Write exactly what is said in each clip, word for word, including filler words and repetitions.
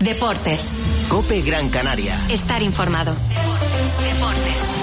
Deportes. COPE Gran Canaria. Estar informado. Deportes. Deportes.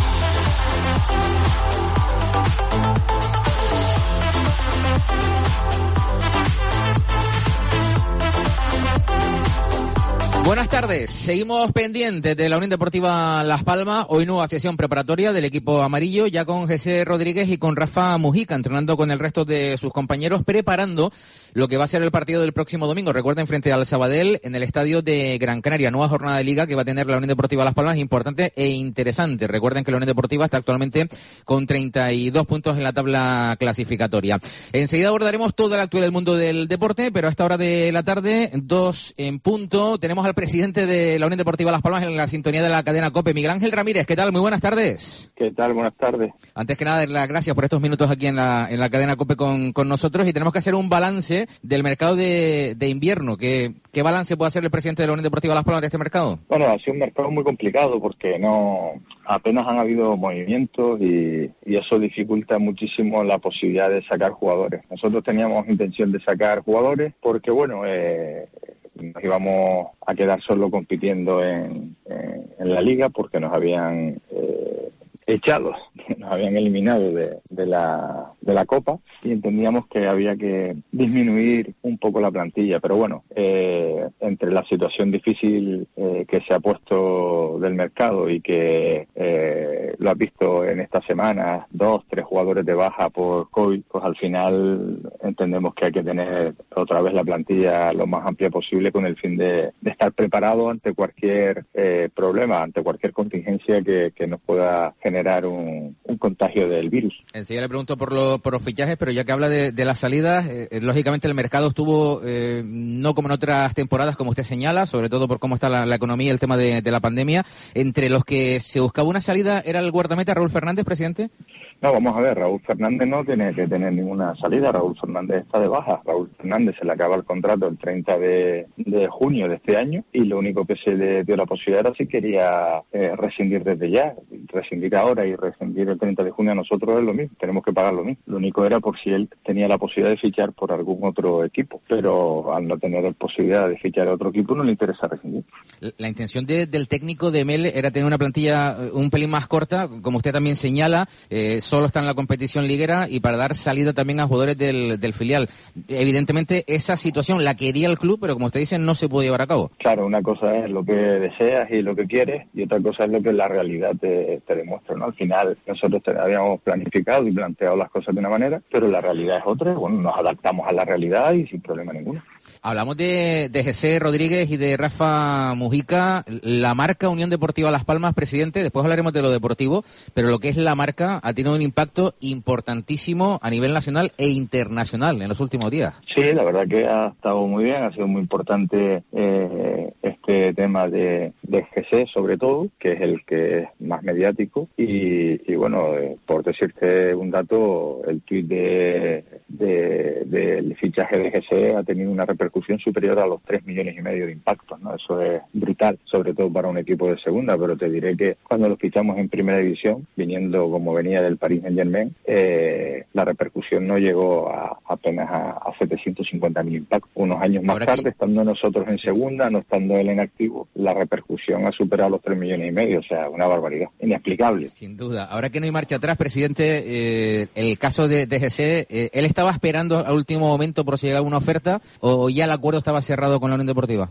Buenas tardes, seguimos pendientes de la Unión Deportiva Las Palmas, hoy nueva sesión preparatoria del equipo amarillo, ya con José Rodríguez y con Rafa Mujica, entrenando con el resto de sus compañeros, preparando lo que va a ser el partido del próximo domingo. Recuerden, frente al Sabadell, en el estadio de Gran Canaria, nueva jornada de liga que va a tener la Unión Deportiva Las Palmas, importante e interesante. Recuerden que la Unión Deportiva está actualmente con treinta y dos puntos en la tabla clasificatoria. Enseguida abordaremos toda la actualidad del mundo del deporte, pero a esta hora de la tarde, dos en punto, tenemos al presidente de la Unión Deportiva Las Palmas en la sintonía de la cadena COPE, Miguel Ángel Ramírez. ¿Qué tal? Muy buenas tardes. ¿Qué tal? Buenas tardes. Antes que nada, dar las gracias por estos minutos aquí en la en la cadena COPE con, con nosotros, y tenemos que hacer un balance del mercado de, de invierno. ¿Qué, ¿Qué balance puede hacer el presidente de la Unión Deportiva Las Palmas de este mercado? Bueno, ha sido un mercado muy complicado porque no apenas han habido movimientos y, y eso dificulta muchísimo la posibilidad de sacar jugadores. Nosotros teníamos intención de sacar jugadores porque, bueno, eh, nos íbamos a quedar solo compitiendo en, en, en la liga porque nos habían eh, echado, nos habían eliminado de, de la de la Copa, y entendíamos que había que disminuir un poco la plantilla, pero bueno, eh, entre la situación difícil eh, que se ha puesto del mercado y que eh, lo has visto en estas semanas, dos, tres jugadores de baja por COVID, pues al final entendemos que hay que tener otra vez la plantilla lo más amplia posible con el fin de, de estar preparado ante cualquier eh, problema, ante cualquier contingencia que, que nos pueda generar un, un contagio del virus. Enseguida le pregunto por, lo, por los fichajes, pero ya que habla de, de las salidas, eh, lógicamente el mercado estuvo eh, no como en otras temporadas, como usted señala, sobre todo por cómo está la, la economía y el tema de, de la pandemia. Entre los que se buscaba una salida, ¿era el guardameta Raúl Fernández, presidente? No, vamos a ver, Raúl Fernández no tiene que tener ninguna salida, Raúl Fernández está de baja, Raúl Fernández se le acaba el contrato el treinta de junio de este año, y lo único que se le dio la posibilidad era si quería eh, rescindir desde ya, rescindir ahora y rescindir el treinta de junio a nosotros es lo mismo, tenemos que pagar lo mismo, lo único era por si él tenía la posibilidad de fichar por algún otro equipo, pero al no tener la posibilidad de fichar a otro equipo no le interesa rescindir. La intención de, del técnico de Mel era tener una plantilla un pelín más corta, como usted también señala, eh, solo está en la competición liguera, y para dar salida también a jugadores del, del filial. Evidentemente esa situación la quería el club, pero como usted dice, no se puede llevar a cabo. Claro, una cosa es lo que deseas y lo que quieres, y otra cosa es lo que la realidad te, te demuestra, ¿no? Al final nosotros te habíamos planificado y planteado las cosas de una manera, pero la realidad es otra. Bueno, nos adaptamos a la realidad y sin problema ninguno. Hablamos de, de José Rodríguez y de Rafa Mujica, la marca Unión Deportiva Las Palmas, presidente, después hablaremos de lo deportivo, pero lo que es la marca ha tenido un impacto importantísimo a nivel nacional e internacional en los últimos días. Sí, la verdad que ha estado muy bien, ha sido muy importante eh, este tema de, de G C sobre todo, que es el que es más mediático, y, y bueno, eh, por decirte un dato, el tuit de, de, del fichaje de G C ha tenido una repercusión superior a los tres millones y medio de impactos, ¿no? Eso es brutal, sobre todo para un equipo de segunda, pero te diré que cuando lo fichamos en primera división, viniendo como venía del Paris Saint-Germain, eh, la repercusión no llegó a, apenas a, a setecientos cincuenta mil impactos. Unos años más Ahora tarde, aquí... estando nosotros en segunda, no estando él en activo, la repercusión ha superado los tres millones y medio, o sea, una barbaridad, inexplicable. Sin duda. Ahora que no hay marcha atrás, presidente, eh, el caso de, de G C, eh, ¿él estaba esperando al último momento por si llegaba una oferta, o ya el acuerdo estaba cerrado con la Unión Deportiva?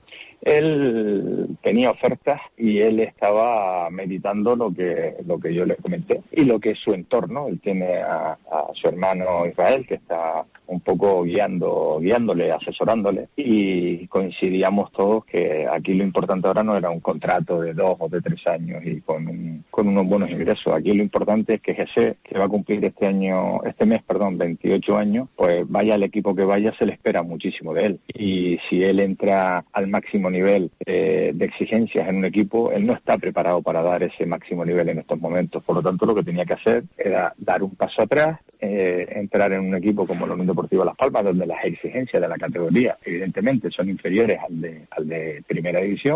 Él tenía ofertas y él estaba meditando lo que lo que yo le comenté y lo que es su entorno. Él tiene a, a su hermano Israel, que está un poco guiando, guiándole, asesorándole, y coincidíamos todos que aquí lo importante ahora no era un contrato de dos o de tres años y con un, con unos buenos ingresos. Aquí lo importante es que José, que va a cumplir este año, este mes, perdón, veintiocho años, pues vaya al equipo que vaya, se le espera muchísimo de él. Y si él entra al máximo nivel eh, de exigencias en un equipo, él no está preparado para dar ese máximo nivel en estos momentos. Por lo tanto, lo que tenía que hacer era dar un paso atrás, eh, entrar en un equipo como la Unión Deportiva Las Palmas, donde las exigencias de la categoría evidentemente son inferiores al de, al de primera división,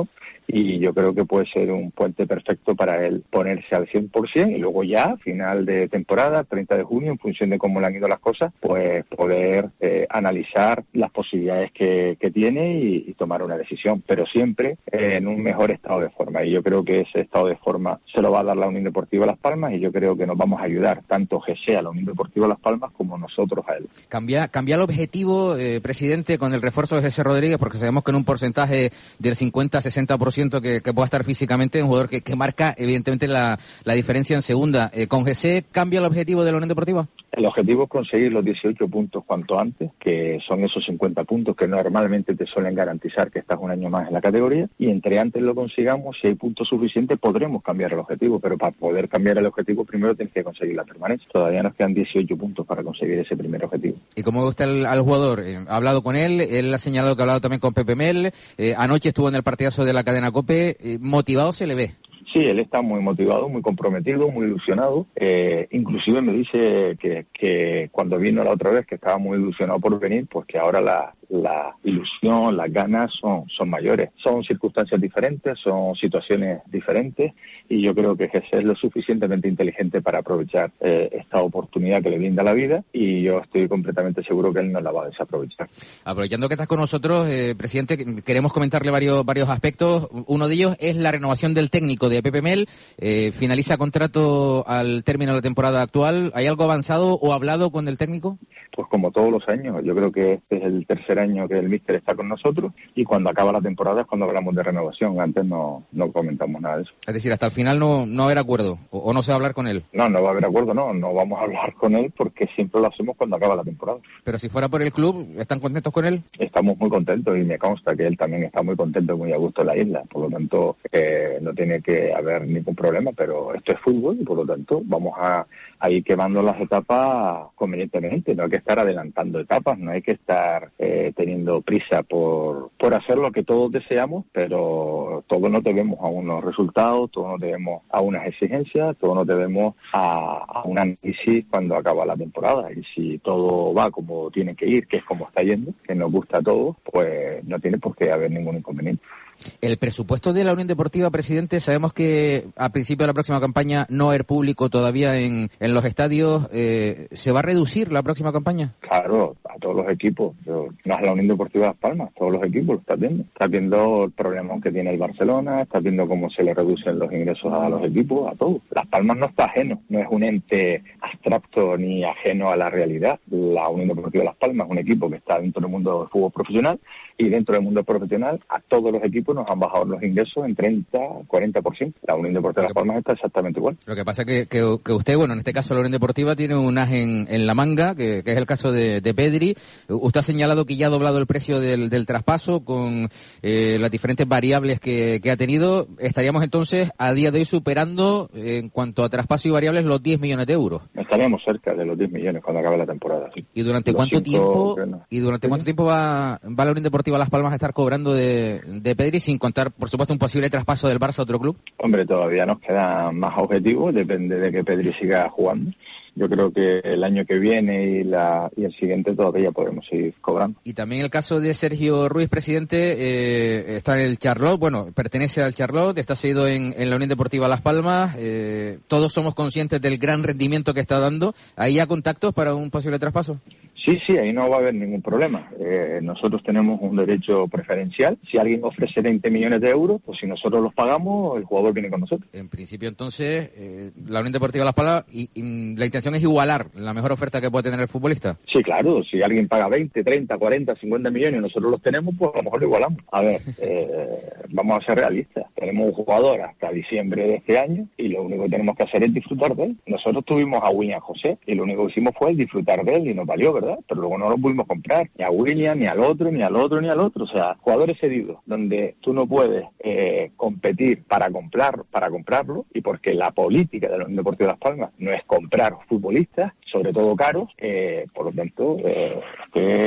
y yo creo que puede ser un puente perfecto para él ponerse al cien por ciento y luego ya, final de temporada, treinta de junio, en función de cómo le han ido las cosas, pues poder eh, analizar las posibilidades que, que tiene y, y tomar una decisión, pero siempre eh, en un mejor estado de forma, y yo creo que ese estado de forma se lo va a dar la Unión Deportiva Las Palmas, y yo creo que nos vamos a ayudar tanto G C a la Unión Deportiva Las Palmas como nosotros a él. Cambia, cambia el objetivo, eh, presidente, con el refuerzo de G C Rodríguez, porque sabemos que en un porcentaje del cincuenta a sesenta por ciento que, que pueda estar físicamente, un jugador que, que marca evidentemente la, la diferencia en segunda. Eh, ¿Con G C cambia el objetivo de la Unión Deportiva? El objetivo es conseguir los dieciocho puntos cuanto antes, que son esos cincuenta puntos que normalmente te suelen garantizar que estás un año más en la categoría, y entre antes lo consigamos, si hay puntos suficientes, podremos cambiar el objetivo, pero para poder cambiar el objetivo primero tienes que conseguir la permanencia. Todavía nos quedan dieciocho puntos para conseguir ese primer objetivo. ¿Y cómo gusta el, al jugador? Eh, ha hablado con él, él ha señalado que ha hablado también con Pepe Mel, eh, anoche estuvo en el partidazo de la cadena COPE, eh, motivado se le ve. Sí, él está muy motivado, muy comprometido, muy ilusionado. Eh, inclusive me dice que, que cuando vino la otra vez, que estaba muy ilusionado por venir, pues que ahora la, la ilusión, las ganas son, son mayores. Son circunstancias diferentes, son situaciones diferentes, y yo creo que Jesús es lo suficientemente inteligente para aprovechar eh, esta oportunidad que le brinda la vida, y yo estoy completamente seguro que él no la va a desaprovechar. Aprovechando que estás con nosotros, eh, presidente, queremos comentarle varios, varios aspectos. Uno de ellos es la renovación del técnico de Pepe Mel, eh, finaliza contrato al término de la temporada actual. ¿Hay algo avanzado o hablado con el técnico? Pues como todos los años, yo creo que este es el tercer año que el míster está con nosotros, y cuando acaba la temporada es cuando hablamos de renovación. Antes no, no comentamos nada de eso. Es decir, hasta el final no, no va a haber acuerdo, o, o no se va a hablar con él. No, no va a haber acuerdo, no, no vamos a hablar con él porque siempre lo hacemos cuando acaba la temporada. Pero si fuera por el club, ¿están contentos con él? Estamos muy contentos, y me consta que él también está muy contento y muy a gusto en la isla, por lo tanto eh, no tiene que haber ningún problema, pero esto es fútbol y por lo tanto vamos a, a ir quemando las etapas convenientemente. No hay que estar adelantando etapas, no hay que estar eh, teniendo prisa por, por hacer lo que todos deseamos, pero todos nos debemos a unos resultados, todos nos debemos a unas exigencias, todos nos debemos a, a un análisis cuando acaba la temporada, y si todo va como tiene que ir, que es como está yendo, que nos gusta a todos, pues no tiene por qué haber ningún inconveniente. El presupuesto de la Unión Deportiva, presidente, sabemos que a principio de la próxima campaña no va a haber público todavía en, en los estadios. Eh, ¿Se va a reducir la próxima campaña? Claro, a todos los equipos. No es la Unión Deportiva Las Palmas, todos los equipos lo estás viendo. Estás viendo el problema que tiene el Barcelona, estás viendo cómo se le reducen los ingresos a los equipos, a todos. Las Palmas no está ajeno, no es un ente abstracto ni ajeno a la realidad. La Unión Deportiva Las Palmas es un equipo que está dentro del mundo del fútbol profesional, y dentro del mundo profesional a todos los equipos nos han bajado los ingresos en treinta, cuarenta por ciento. La Unión Deportiva de Las Palmas está exactamente igual. Lo que pasa es que, que, que usted, bueno, en este caso la Unión Deportiva tiene un as en, en la manga, que, que es el caso de, de Pedri. Usted ha señalado que ya ha doblado el precio del, del traspaso con eh, las diferentes variables que, que ha tenido. Estaríamos entonces a día de hoy superando, eh, en cuanto a traspaso y variables, los diez millones de euros. Estaríamos cerca de los diez millones cuando acabe la temporada. Sí. ¿Y durante los cuánto cinco, tiempo no. y durante ¿Sí? cuánto tiempo va, va la Unión Deportiva Las Palmas a estar cobrando de, de Pedri, sin contar, por supuesto, un posible traspaso del Barça a otro club? Hombre, todavía nos quedan más objetivos, depende de que Pedri siga jugando. Yo creo que el año que viene y la y el siguiente todavía podemos seguir cobrando. Y también el caso de Sergio Ruiz, presidente, eh, está en el Charlotte, bueno, pertenece al Charlotte, está seguido en, en la Unión Deportiva Las Palmas. Eh, todos somos conscientes del gran rendimiento que está dando. ¿Hay ya contactos para un posible traspaso? Sí, sí, ahí no va a haber ningún problema. Eh, nosotros tenemos un derecho preferencial. Si alguien ofrece veinte millones de euros, pues si nosotros los pagamos, el jugador viene con nosotros. En principio, entonces, eh, la Unión Deportiva Las Palmas, y, y la intención es igualar la mejor oferta que puede tener el futbolista. Sí, claro. Si alguien paga veinte, treinta, cuarenta, cincuenta millones y nosotros los tenemos, pues a lo mejor lo igualamos. A ver, eh, vamos a ser realistas. Tenemos un jugador hasta diciembre de este año y lo único que tenemos que hacer es disfrutar de él. Nosotros tuvimos a William José y lo único que hicimos fue disfrutar de él y nos valió, ¿verdad? Pero luego no lo pudimos comprar, ni a William, ni al otro, ni al otro, ni al otro. O sea, jugadores cedidos, donde tú no puedes eh, competir para comprar, para comprarlo, y porque la política de la Unión Deportiva de Las Palmas no es comprar futbolistas, sobre todo caros, eh, por lo tanto, eh, que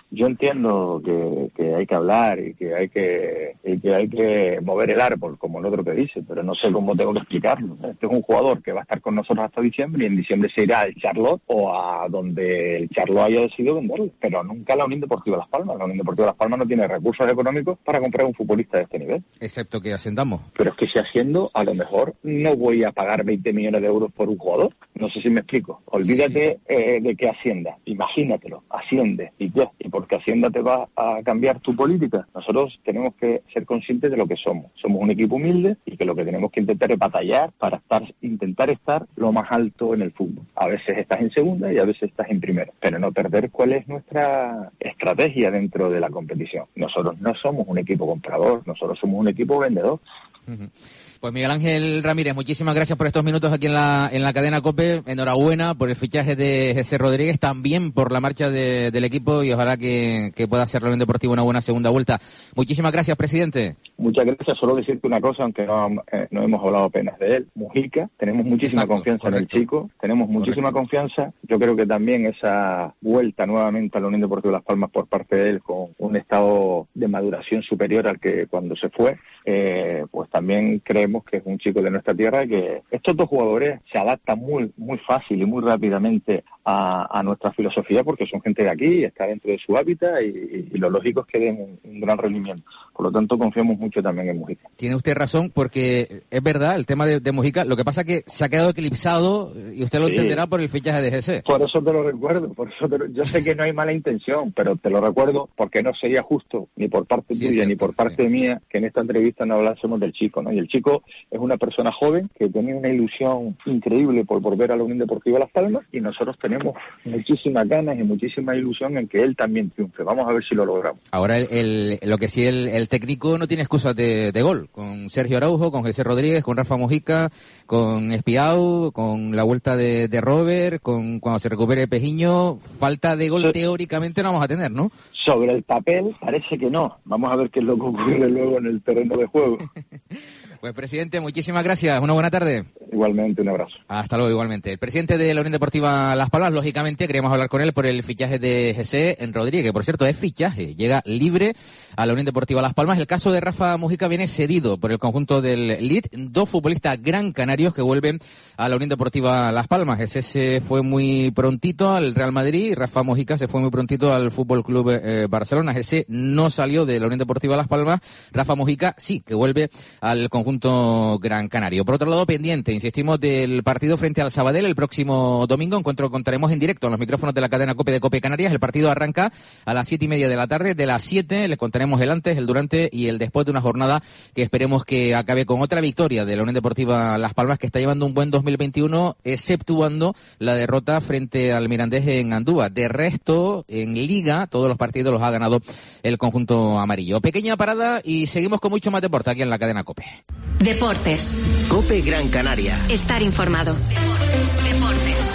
Yo entiendo que, que hay que hablar y que hay que, y que hay que mover el árbol, como el otro que dice, pero no sé cómo tengo que explicarlo. Este es un jugador que va a estar con nosotros hasta diciembre y en diciembre se irá al Charlotte o a donde el Charlotte haya decidido venderlo, pero nunca a la Unión Deportiva Las Palmas. La Unión Deportiva Las Palmas no tiene recursos económicos para comprar un futbolista de este nivel. Excepto que ascendamos. Pero es que si haciendo, a lo mejor no voy a pagar veinte millones de euros por un jugador. No sé si me explico. Olvídate sí, sí. Eh, de que Hacienda. Imagínatelo. Asciende. ¿Y qué? ¿Y porque Hacienda te va a cambiar tu política? Nosotros tenemos que ser conscientes de lo que somos. Somos un equipo humilde y que lo que tenemos que intentar es batallar para estar, intentar estar lo más alto en el fútbol. A veces estás en segunda y a veces estás en primera. Pero no perder cuál es nuestra estrategia dentro de la competición. Nosotros no somos un equipo comprador. Nosotros somos un equipo vendedor. Uh-huh. Pues Miguel Ángel Ramírez, muchísimas gracias por estos minutos aquí en la en la cadena COPE. Enhorabuena por el fichaje de José Rodríguez, también por la marcha de, del equipo y ojalá que, que pueda hacer la Unión Deportiva una buena segunda vuelta. Muchísimas gracias, presidente. Muchas gracias. Solo decirte una cosa, aunque no, eh, no hemos hablado apenas de él. Mujica, tenemos muchísima Exacto, confianza correcto. en el chico, tenemos muchísima correcto. confianza. Yo creo que también esa vuelta nuevamente a la Unión Deportiva Las Palmas por parte de él con un estado de maduración superior al que cuando se fue, eh, pues también creemos que es un chico de nuestra tierra y que estos dos jugadores se adaptan muy muy fácil y muy rápidamente a, a nuestra filosofía porque son gente de aquí, está dentro de su hábitat y, y lo lógico es que den un, un gran rendimiento. Por lo tanto, confiamos mucho también en Mujica. Tiene usted razón porque es verdad el tema de, de Mujica, lo que pasa es que se ha quedado eclipsado y usted lo sí. entenderá por el fichaje de G C. Por eso te lo recuerdo, por eso te lo, yo sé que no hay mala intención, pero te lo recuerdo porque no sería justo ni por parte sí, tuya cierto, ni por parte sí. mía que en esta entrevista no hablásemos del chico, ¿no? Y el chico es una persona joven que tenía una ilusión increíble por volver a la Unión Deportiva Las Palmas y nosotros tenemos muchísimas ganas y muchísima ilusión en que él también triunfe. Vamos a ver si lo logramos. Ahora el, el lo que sí el, el técnico no tiene excusas de, de gol, con Sergio Araujo, con José Rodríguez, con Rafa Mujica, con Espiau, con la vuelta de, de Robert, con cuando se recupere Pejiño, falta de gol sí. teóricamente no vamos a tener, ¿no? Sobre el papel parece que no. Vamos a ver qué es lo que ocurre luego en el terreno de juego. Pues presidente, muchísimas gracias. Una buena tarde. Igualmente, un abrazo. Hasta luego, igualmente. El presidente de la Unión Deportiva Las Palmas, lógicamente, queríamos hablar con él por el fichaje de José Rodríguez, que por cierto es fichaje, llega libre a la Unión Deportiva Las Palmas. El caso de Rafa Mujica viene cedido por el conjunto del Leeds, dos futbolistas gran canarios que vuelven a la Unión Deportiva Las Palmas. José se fue muy prontito al Real Madrid y Rafa Mujica se fue muy prontito al Fútbol Club eh, Barcelona. José no salió de la Unión Deportiva Las Palmas, Rafa Mujica sí, que vuelve al conjunto gran canario. Por otro lado, pendiente, insistimos, del partido frente al Sabadell el próximo domingo, encuentro que contaremos en directo en los micrófonos de la cadena COPE de COPE Canarias. El partido arranca a las siete y media de la tarde. De las siete les contaremos el antes, el durante y el después de una jornada que esperemos que acabe con otra victoria de la Unión Deportiva Las Palmas, que está llevando un buen dos mil veintiuno, exceptuando la derrota frente al Mirandés en Andúa. De resto, en Liga, todos los partidos los ha ganado el conjunto amarillo. Pequeña parada y seguimos con mucho más deporte aquí en la cadena COPE. Deportes. COPE Gran Canaria. Estar informado. Deportes. Deportes.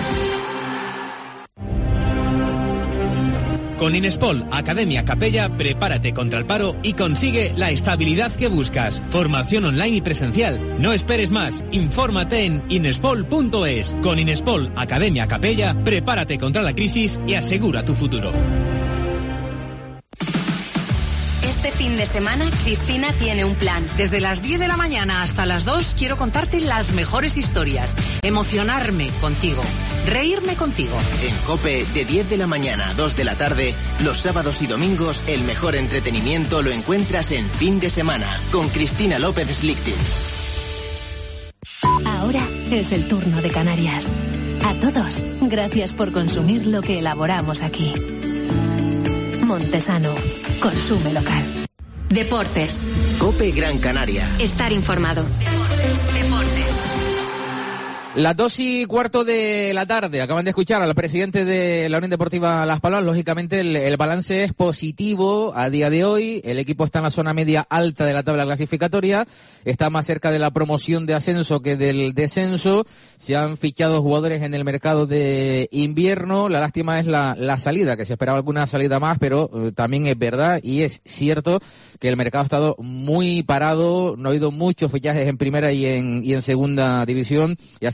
Con Inespol Academia Capella, prepárate contra el paro y consigue la estabilidad que buscas. Formación online y presencial. No esperes más. Infórmate en inespol punto es. Con Inespol Academia Capella, prepárate contra la crisis y asegura tu futuro. Este fin de semana, Cristina tiene un plan. Desde las diez de la mañana hasta las dos quiero contarte las mejores historias, emocionarme contigo, reírme contigo. En COPE, de diez de la mañana a dos de la tarde, los sábados y domingos, el mejor entretenimiento lo encuentras en Fin de Semana, con Cristina López Slichting. Ahora es el turno de Canarias. A todos, gracias por consumir lo que elaboramos aquí. Montesano, consume local. Deportes. COPE Gran Canaria. Estar informado. Deportes. Deportes. Las dos y cuarto de la tarde, acaban de escuchar al presidente de la Unión Deportiva Las Palmas. Lógicamente el, el balance es positivo a día de hoy. El equipo está en la zona media alta de la tabla clasificatoria, está más cerca de la promoción de ascenso que del descenso. Se han fichado jugadores en el mercado de invierno. La lástima es la, la salida, que se esperaba alguna salida más, pero eh, también es verdad y es cierto que el mercado ha estado muy parado. No ha habido muchos fichajes en primera y en, y en segunda división y así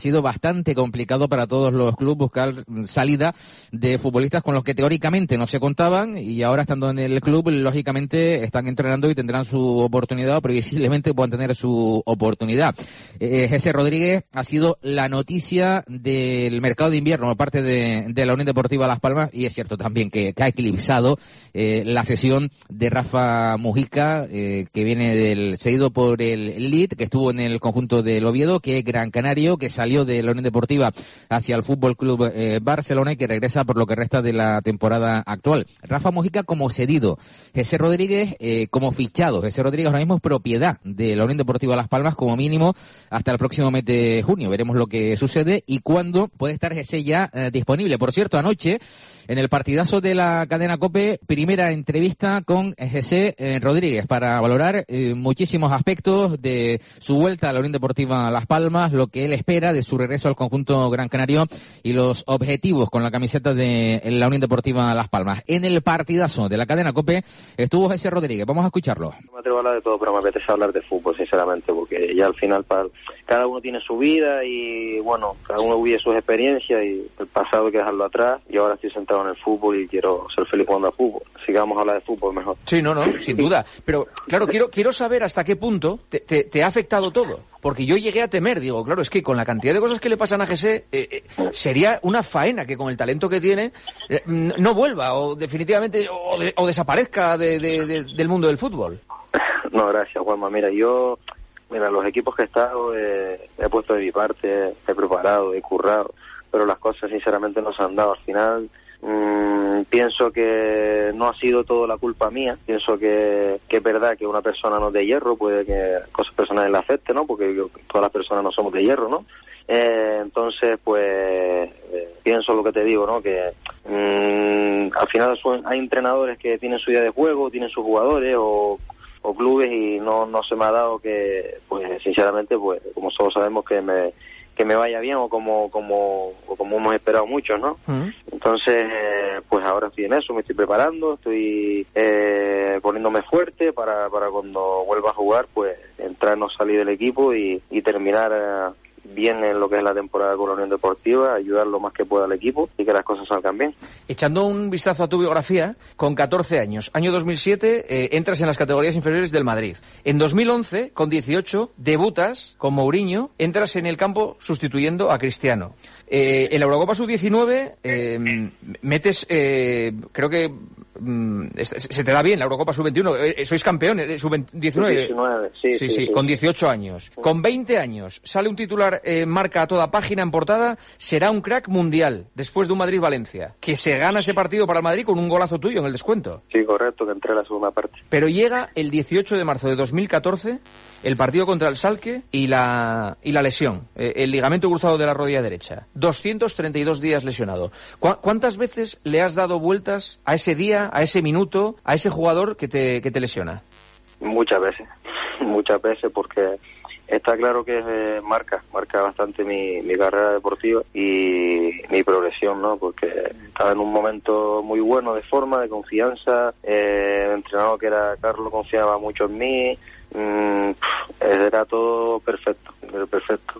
sido bastante complicado para todos los clubes buscar salida de futbolistas con los que teóricamente no se contaban y ahora estando en el club, lógicamente están entrenando y tendrán su oportunidad o previsiblemente puedan tener su oportunidad. Eh, Jesse Rodríguez ha sido la noticia del mercado de invierno por parte de, de la Unión Deportiva Las Palmas y es cierto también que, que ha eclipsado eh, la sesión de Rafa Mujica, eh, que viene del cedido por el Leeds, que estuvo en el conjunto del Oviedo, que es gran canario, que salió de la Unión Deportiva hacia el Fútbol Club eh, Barcelona y que regresa por lo que resta de la temporada actual. Rafa Mujica como cedido, Jesse Rodríguez eh, como fichado. Jesse Rodríguez ahora mismo es propiedad de la Unión Deportiva Las Palmas como mínimo hasta el próximo mes de junio. Veremos lo que sucede y cuándo puede estar Jesse ya eh, disponible. Por cierto, anoche en el partidazo de la cadena COPE, primera entrevista con Jesse eh, Rodríguez para valorar eh, muchísimos aspectos de su vuelta a la Unión Deportiva Las Palmas, lo que él espera de su regreso al conjunto gran canario y los objetivos con la camiseta de la Unión Deportiva Las Palmas. En el partidazo de la cadena COPE estuvo Jesse Rodríguez. Vamos a escucharlo. No me atrevo a hablar de todo, pero me apetece hablar de fútbol, sinceramente, porque ya al final para, cada uno tiene su vida y, bueno, cada uno vive sus experiencias y el pasado hay que dejarlo atrás. Yo ahora estoy sentado en el fútbol y quiero ser feliz jugando a fútbol. Así que vamos a hablar de fútbol mejor. Sí, no, no, sin duda. Pero, claro, quiero quiero saber hasta qué punto te, te, te ha afectado todo. Porque yo llegué a temer, digo, claro, es que con la cantidad de cosas que le pasan a Jesse, eh, eh, sería una faena que con el talento que tiene eh, no vuelva o definitivamente o, de, o desaparezca de, de, de, del mundo del fútbol. No, gracias, Juanma. Mira, yo, mira, los equipos que he estado eh, he puesto de mi parte, he preparado, he currado, pero las cosas sinceramente no se han dado. Al final mmm, pienso que no ha sido todo la culpa mía. Pienso que, que es verdad que una persona no es de hierro, puede que cosas personales le afecten, ¿no? Porque yo, todas las personas no somos de hierro, ¿no? Eh, entonces, pues, eh, pienso lo que te digo, ¿no? Que mmm, al final son, hay entrenadores que tienen su idea de juego, tienen sus jugadores o, o clubes y no, no se me ha dado que, pues, sinceramente, pues, como todos sabemos que me... que me vaya bien o como como o como hemos esperado muchos, ¿no? Uh-huh. Entonces, pues ahora estoy en eso, me estoy preparando, estoy eh, poniéndome fuerte para para cuando vuelva a jugar, pues entrar, no salir del equipo y, y terminar eh, bien en lo que es la temporada con la Unión Deportiva, ayudar lo más que pueda al equipo y que las cosas salgan bien. Echando un vistazo a tu biografía, con catorce años, año dos mil siete, eh, entras en las categorías inferiores del Madrid. En dos mil once, con dieciocho, debutas con Mourinho, entras en el campo sustituyendo a Cristiano. Eh, en la Eurocopa sub diecinueve eh, metes, eh, creo que mm, se te da bien la Eurocopa sub veintiuno, eh, sois campeones, sub diecinueve, diecinueve sí, sí, sí, sí, sí, con dieciocho años. Con veinte años sale un titular, eh, marca a toda página en portada, será un crack mundial, después de un Madrid-Valencia, que se gana ese partido para el Madrid con un golazo tuyo en el descuento. Sí, correcto, que entré en la segunda parte. Pero llega el dieciocho de marzo de dos mil catorce, el partido contra el Schalke y la, y la lesión, eh, el ligamento cruzado de la rodilla derecha. doscientos treinta y dos días lesionado. ¿Cu- ¿Cuántas veces le has dado vueltas a ese día, a ese minuto, a ese jugador que te, que te lesiona? Muchas veces, muchas veces, porque está claro que eh, marca, marca bastante mi, mi carrera deportiva y mi progresión, ¿no? Porque estaba en un momento muy bueno de forma, de confianza, eh, el entrenador que era Carlos confiaba mucho en mí, mmm, era todo perfecto, era perfecto.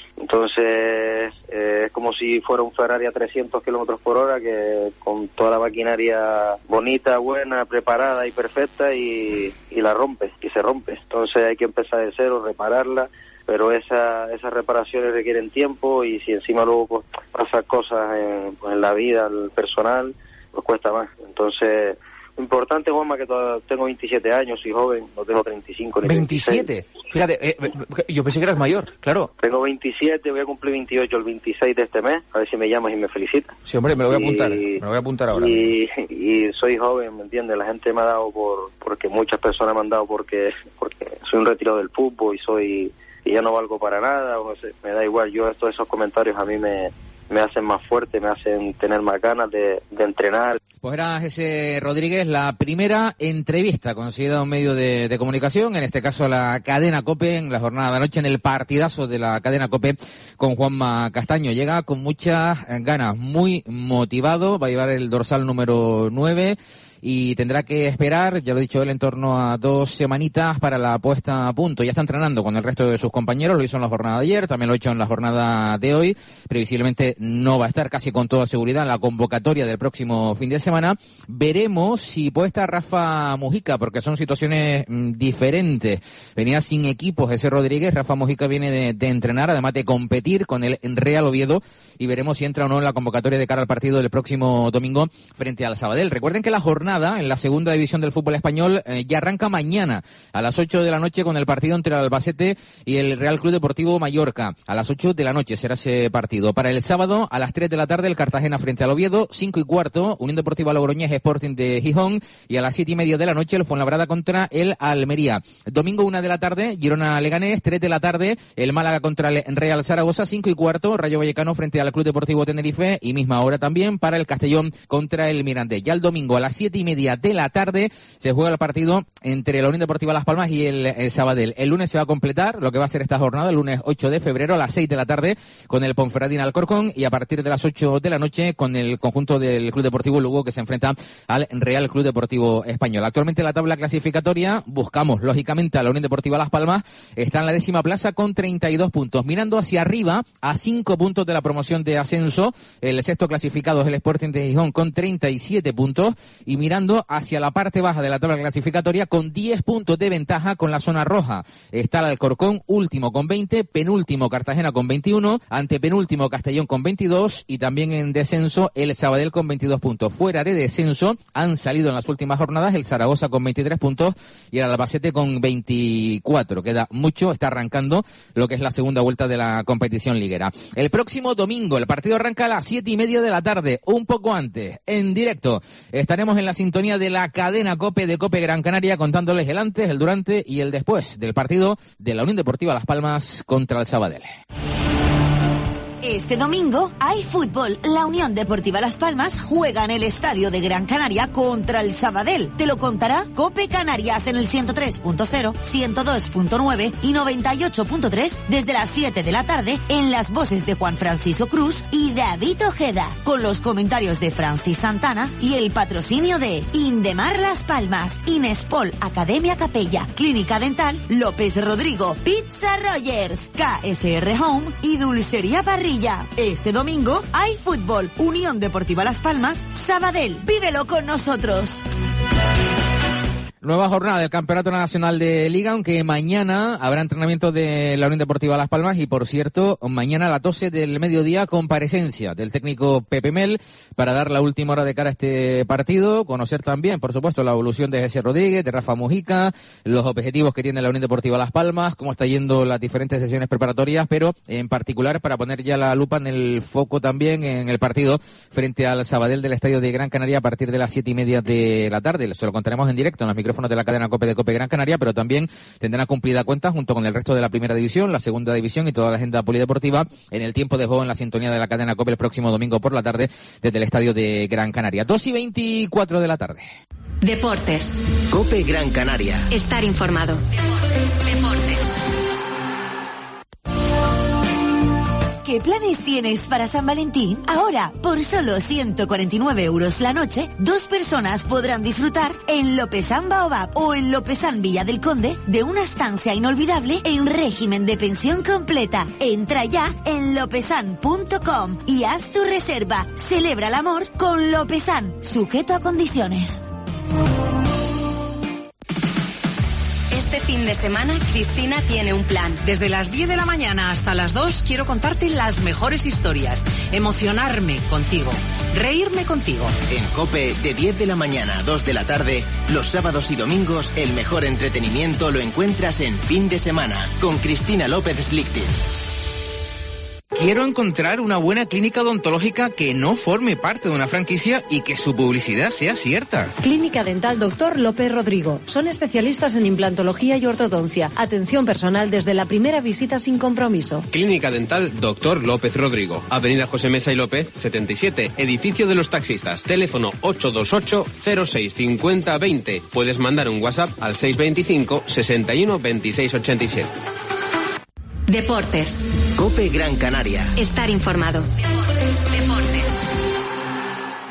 Entonces, eh, es como si fuera un Ferrari a trescientos kilómetros por hora, que con toda la maquinaria bonita, buena, preparada y perfecta, y, y la rompe, y se rompe. Entonces hay que empezar de cero, repararla, pero esa, esas reparaciones requieren tiempo, y si encima luego pues, pasan cosas en, pues, en la vida, en el personal, pues cuesta más. Entonces, lo importante, Juanma, que todavía tengo veintisiete años, soy joven, no tengo treinta y cinco ni ¿veintisiete? veintiséis. Fíjate, eh, yo pensé que eras mayor, claro. Tengo veintisiete, voy a cumplir veintiocho el veintiséis de este mes, a ver si me llamas y me felicitas. Sí, hombre, me lo voy a apuntar, y, me lo voy a apuntar ahora. Y, y soy joven, ¿me entiendes? La gente me ha dado por, porque muchas personas me han dado porque, porque soy un retirado del fútbol y soy, y ya no valgo para nada, o sea, me da igual. Yo, todos esos comentarios a mí me, me hacen más fuerte, me hacen tener más ganas de, de entrenar. Pues era Jesse Rodríguez, la primera entrevista conseguida a un medio de, de comunicación, en este caso la cadena COPE, en la jornada de anoche, en el partidazo de la cadena COPE con Juanma Castaño. Llega con muchas ganas, muy motivado, va a llevar el dorsal número nueve y tendrá que esperar, ya lo he dicho él, en torno a dos semanitas para la puesta a punto. Ya está entrenando con el resto de sus compañeros, lo hizo en la jornada de ayer, también lo ha hecho en la jornada de hoy. Previsiblemente no va a estar casi con toda seguridad en la convocatoria del próximo fin de semana. Veremos si puede estar Rafa Mujica, porque son situaciones mmm, diferentes. Venía sin equipo José Rodríguez, Rafa Mujica viene de, de entrenar, además de competir con el Real Oviedo, y veremos si entra o no en la convocatoria de cara al partido del próximo domingo frente al Sabadell. Recuerden que la jornada en la segunda división del fútbol español eh, ya arranca mañana a las ocho de la noche con el partido entre el Albacete y el Real Club Deportivo Mallorca. A las ocho de la noche será ese partido. Para el sábado, a las tres de la tarde, el Cartagena frente al Oviedo, cinco y cuarto, Unión Deportiva Logroñés Sporting de Gijón, y a las siete y media de la noche, el Fuenlabrada contra el Almería. Domingo, una de la tarde, Girona Leganés, tres de la tarde, el Málaga contra el Real Zaragoza, cinco y cuarto, Rayo Vallecano frente al Club Deportivo Tenerife, y misma hora también para el Castellón contra el Mirandés. Ya el domingo, a las siete y media de la tarde, se juega el partido entre la Unión Deportiva Las Palmas y el, el Sabadell. El lunes se va a completar lo que va a ser esta jornada, el lunes ocho de febrero a las seis de la tarde con el Ponferradina Alcorcón, y a partir de las ocho de la noche con el conjunto del Club Deportivo Lugo, que se enfrenta al Real Club Deportivo Español. Actualmente la tabla clasificatoria, buscamos lógicamente a la Unión Deportiva Las Palmas, está en la décima plaza con treinta y dos puntos, mirando hacia arriba a cinco puntos de la promoción de ascenso. El sexto clasificado es el Sporting de Gijón con treinta y siete puntos, y mirando hacia la parte baja de la tabla clasificatoria con diez puntos de ventaja con la zona roja está el Alcorcón, último con veinte, penúltimo Cartagena con veintiuno, antepenúltimo Castellón con veintidós, y también en descenso el Sabadell con veintidós puntos. Fuera de descenso han salido en las últimas jornadas el Zaragoza con veintitrés puntos y el Albacete con veinticuatro. Queda mucho, está arrancando lo que es la segunda vuelta de la competición liguera. El próximo domingo el partido arranca a las siete y media de la tarde, un poco antes, en directo. Estaremos en la sintonía de la cadena COPE de COPE Gran Canaria, contándoles el antes, el durante y el después del partido de la Unión Deportiva Las Palmas contra el Sabadell. Este domingo hay fútbol. La Unión Deportiva Las Palmas juega en el Estadio de Gran Canaria contra el Sabadell. Te lo contará COPE Canarias en el ciento tres punto cero, ciento dos punto nueve y noventa y ocho punto tres desde las siete de la tarde en las voces de Juan Francisco Cruz y David Ojeda, con los comentarios de Francis Santana y el patrocinio de Indemar Las Palmas, Inespol Academia Capella, Clínica Dental López Rodrigo, Pizza Rogers, K S R Home y Dulcería Parrilla. Este domingo hay fútbol. Unión Deportiva Las Palmas, Sabadell. Vívelo con nosotros. Nueva jornada del Campeonato Nacional de Liga, aunque mañana habrá entrenamiento de la Unión Deportiva Las Palmas, y por cierto, mañana a las doce del mediodía comparecencia del técnico Pepe Mel para dar la última hora de cara a este partido, conocer también, por supuesto, la evolución de José Rodríguez, de Rafa Mujica, los objetivos que tiene la Unión Deportiva Las Palmas, cómo está yendo las diferentes sesiones preparatorias, pero en particular para poner ya la lupa en el foco también en el partido frente al Sabadell del Estadio de Gran Canaria a partir de las siete y media de la tarde. Se lo contaremos en directo en los micrófonos de la cadena COPE de COPE Gran Canaria, pero también tendrán cumplida cuenta junto con el resto de la primera división, la segunda división y toda la agenda polideportiva en el tiempo de juego en la sintonía de la cadena COPE el próximo domingo por la tarde desde el Estadio de Gran Canaria. dos y veinticuatro de la tarde. Deportes. COPE Gran Canaria. Estar informado. Deportes. Deportes. ¿Qué planes tienes para San Valentín? Ahora, por solo ciento cuarenta y nueve euros la noche, dos personas podrán disfrutar en Lopezán Baobab o en Lopezán Villa del Conde de una estancia inolvidable en régimen de pensión completa. Entra ya en lopezán punto com y haz tu reserva. Celebra el amor con Lopezán, sujeto a condiciones. Este fin de semana, Cristina tiene un plan. Desde las diez de la mañana hasta las dos quiero contarte las mejores historias, emocionarme contigo, reírme contigo. En COPE, de diez de la mañana a dos de la tarde, los sábados y domingos, el mejor entretenimiento lo encuentras en Fin de Semana, con Cristina López Slichting. Quiero encontrar una buena clínica odontológica que no forme parte de una franquicia y que su publicidad sea cierta. Clínica Dental Doctor López Rodrigo. Son especialistas en implantología y ortodoncia. Atención personal desde la primera visita sin compromiso. Clínica Dental Doctor López Rodrigo. Avenida José Mesa y López, setenta y siete, Edificio de los Taxistas. Teléfono ocho dos ocho, cero seis cinco cero dos cero. Puedes mandar un WhatsApp al seis veinticinco, sesenta y uno, veintiséis ochenta y siete. Deportes. COPE Gran Canaria. Estar informado. Deportes. Deportes.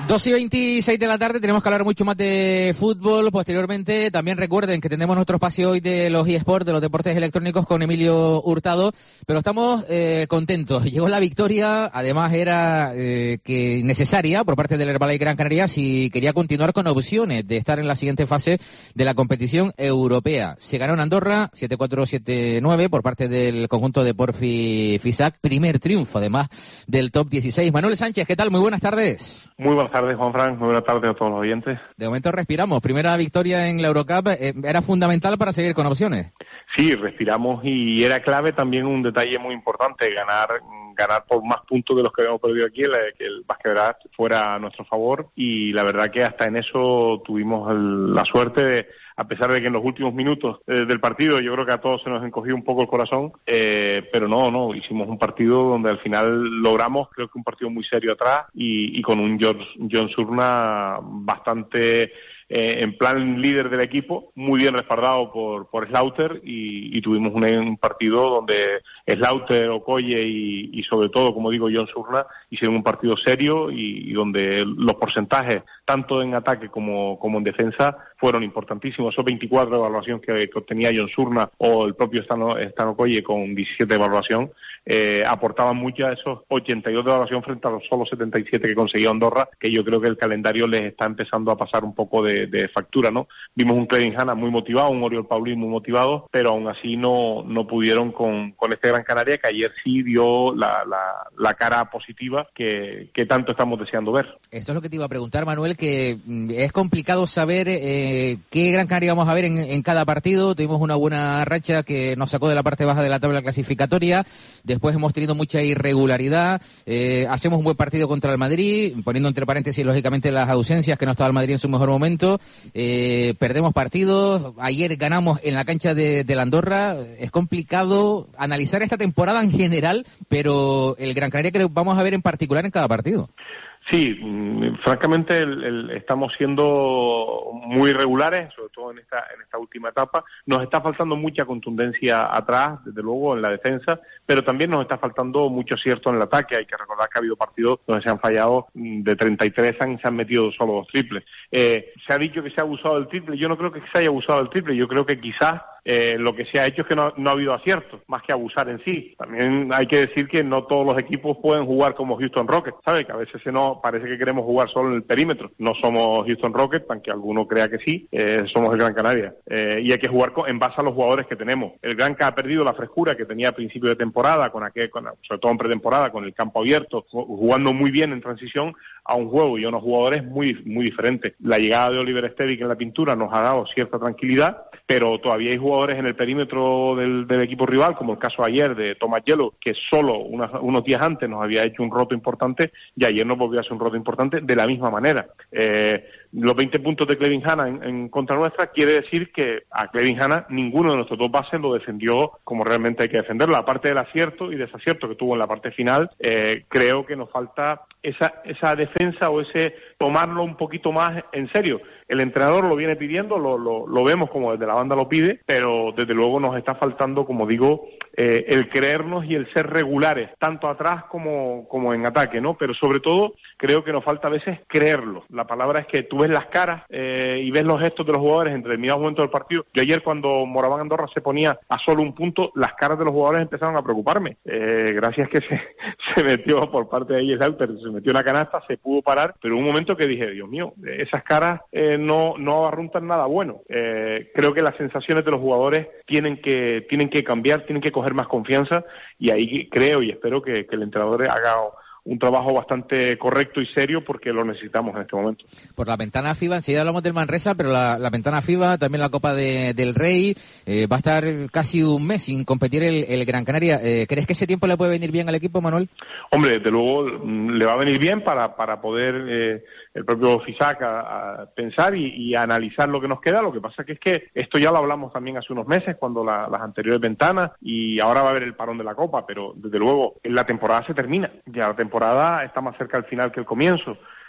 dos y veintiséis de la tarde, tenemos que hablar mucho más de fútbol posteriormente. También recuerden que tenemos nuestro espacio hoy de los eSports, de los deportes electrónicos, con Emilio Hurtado, pero estamos eh, contentos. Llegó la victoria, además era eh, que necesaria por parte del Herbalife Gran Canaria si quería continuar con opciones de estar en la siguiente fase de la competición europea. Se ganó en Andorra, siete cuatro siete nueve por parte del conjunto de Porfi Fisac, primer triunfo además del top dieciséis. Manuel Sánchez, ¿qué tal? Muy buenas tardes. Muy buenas tardes, Juan Fran. Muy buenas tardes a todos los oyentes. De momento respiramos. Primera victoria en la Eurocup. Eh, ¿Era fundamental para seguir con opciones? Sí, respiramos y era clave también un detalle muy importante, ganar ganar por más puntos de los que habíamos perdido aquí, que el Basquedad fuera a nuestro favor, y la verdad que hasta en eso tuvimos el, la suerte de, a pesar de que en los últimos minutos eh, del partido yo creo que a todos se nos encogió un poco el corazón, eh, pero no, no, hicimos un partido donde al final logramos, creo que un partido muy serio atrás y, y con un John, John Surna bastante eh, en plan líder del equipo, muy bien respaldado por, por Slaughter y, y tuvimos un, un partido donde Slaughter, Okoye y, y sobre todo, como digo, John Surna hicieron un partido serio y, y donde los porcentajes, tanto en ataque como, como en defensa, fueron importantísimos. Esos veinticuatro de evaluación que, que obtenía John Surna o el propio Stan, Stan Okoye con diecisiete de evaluación, eh, aportaban mucho a esos ochenta y dos de evaluación frente a los solo setenta y siete que conseguía Andorra, que yo creo que el calendario les está empezando a pasar un poco de, de factura, ¿no? Vimos un Clevin Hanna muy motivado, un Oriol Paulín muy motivado, pero aún así no, no pudieron con, con este Gran Canaria, que ayer sí dio la, la, la cara positiva que, que tanto estamos deseando ver. Eso es lo que te iba a preguntar, Manuel, que mm, es complicado saber eh, qué Gran Canaria vamos a ver en, en cada partido. Tuvimos una buena racha que nos sacó de la parte baja de la tabla clasificatoria. Después hemos tenido mucha irregularidad. Eh, hacemos un buen partido contra el Madrid, poniendo entre paréntesis, lógicamente, las ausencias, que no estaba el Madrid en su mejor momento. Eh, perdemos partidos. Ayer ganamos en la cancha de, de la Andorra. Es complicado analizar esta temporada en general, pero el Gran Canaria que vamos a ver en particular en cada partido. Sí, francamente el, el, estamos siendo muy irregulares, sobre todo en esta en esta última etapa. Nos está faltando mucha contundencia atrás, desde luego en la defensa, pero también nos está faltando mucho acierto en el ataque. Hay que recordar que ha habido partidos donde se han fallado de treinta y tres, han, se han metido solo dos triples. Eh, se ha dicho que se ha abusado del triple. Yo no creo que se haya abusado del triple. Yo creo que quizás Eh, lo que se ha hecho es que no, no ha habido aciertos, más que abusar en sí. También hay que decir que no todos los equipos pueden jugar como Houston Rockets, ¿sabe? Que a veces se nos parece que queremos jugar solo en el perímetro. No somos Houston Rockets, aunque alguno crea que sí, eh, somos el Gran Canaria. Eh, y hay que jugar con, en base a los jugadores que tenemos. El Gran Canaria ha perdido la frescura que tenía a principio de temporada, con aquel, con, sobre todo en pretemporada, con el campo abierto, jugando muy bien en transición a un juego y a unos jugadores muy, muy diferentes. La llegada de Oliver Stevic en la pintura nos ha dado cierta tranquilidad, pero todavía hay jugadores en el perímetro del, del equipo rival, como el caso ayer de Thomas Yellow, que solo unas, unos días antes nos había hecho un roto importante y ayer nos volvió a hacer un roto importante de la misma manera. Eh, los veinte puntos de Clevin Hanna en, en contra nuestra quiere decir que a Clevin Hanna ninguno de nuestros dos bases lo defendió como realmente hay que defenderlo. Aparte del acierto y desacierto que tuvo en la parte final, eh, creo que nos falta esa, esa defensa o ese tomarlo un poquito más en serio. El entrenador lo viene pidiendo, lo, lo, lo vemos como desde la banda lo pide, pero desde luego nos está faltando, como digo, eh, el creernos y el ser regulares, tanto atrás como, como en ataque, ¿no? Pero sobre todo creo que nos falta a veces creerlo. La palabra es que tú ves las caras eh, y ves los gestos de los jugadores en determinados momentos del partido. Yo ayer cuando Moraván Andorra se ponía a solo un punto, las caras de los jugadores empezaron a preocuparme. Eh, gracias que se, se metió por parte de ellos Alter, se metió en la canasta, se pudo parar, pero un momento que dije, Dios mío, esas caras eh, no, no arruntan nada bueno. Eh, creo que las sensaciones de los jugadores tienen que, tienen que cambiar, tienen que coger más confianza y ahí creo y espero que, que el entrenador haga un trabajo bastante correcto y serio porque lo necesitamos en este momento. Por la ventana FIBA, enseguida hablamos del Manresa, pero la, la ventana FIBA, también la Copa de, del Rey, eh, va a estar casi un mes sin competir el, el Gran Canaria. Eh, ¿Crees que ese tiempo le puede venir bien al equipo, Manuel? Hombre, desde luego le va a venir bien para, para poder eh, el propio Fisac a, a pensar y, y a analizar lo que nos queda. Lo que pasa que es que esto ya lo hablamos también hace unos meses, cuando la, las anteriores ventanas, y ahora va a haber el parón de la Copa, pero desde luego la temporada se termina, ya la temporada está más cerca al final que el comienzo.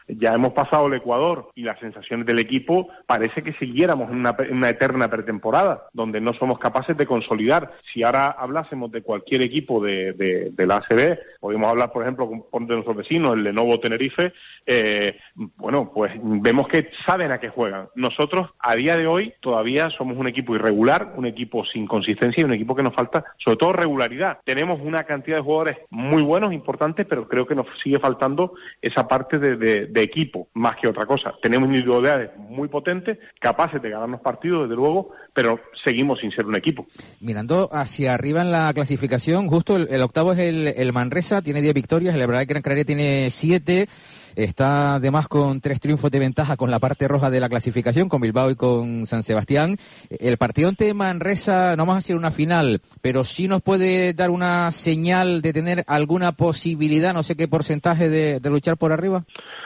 Ya hemos pasado el Ecuador y las sensaciones del equipo parece que siguiéramos en una, en una eterna pretemporada, donde no somos capaces de consolidar. Si ahora hablásemos de cualquier equipo de, de, de la A C B, podemos hablar, por ejemplo, de nuestros vecinos, el Lenovo Tenerife, eh, bueno, pues vemos que saben a qué juegan. Nosotros, a día de hoy, todavía somos un equipo irregular, un equipo sin consistencia y un equipo que nos falta, sobre todo, regularidad. Tenemos una cantidad de jugadores muy buenos, importantes, pero creo que nos sigue faltando esa parte de, de, de equipo, más que otra cosa. Tenemos individualidades muy potentes, capaces de ganarnos partidos, desde luego, pero seguimos sin ser un equipo. Mirando hacia arriba en la clasificación, justo el, el octavo es el, el Manresa, tiene diez victorias, el Herbalife Gran Canaria tiene siete, está además con tres triunfos de ventaja con la parte roja de la clasificación, con Bilbao y con San Sebastián. El partido ante Manresa, no vamos a decir una final, pero sí nos puede dar una señal de tener alguna posibilidad, no sé qué porcentaje de, de luchar por arriba.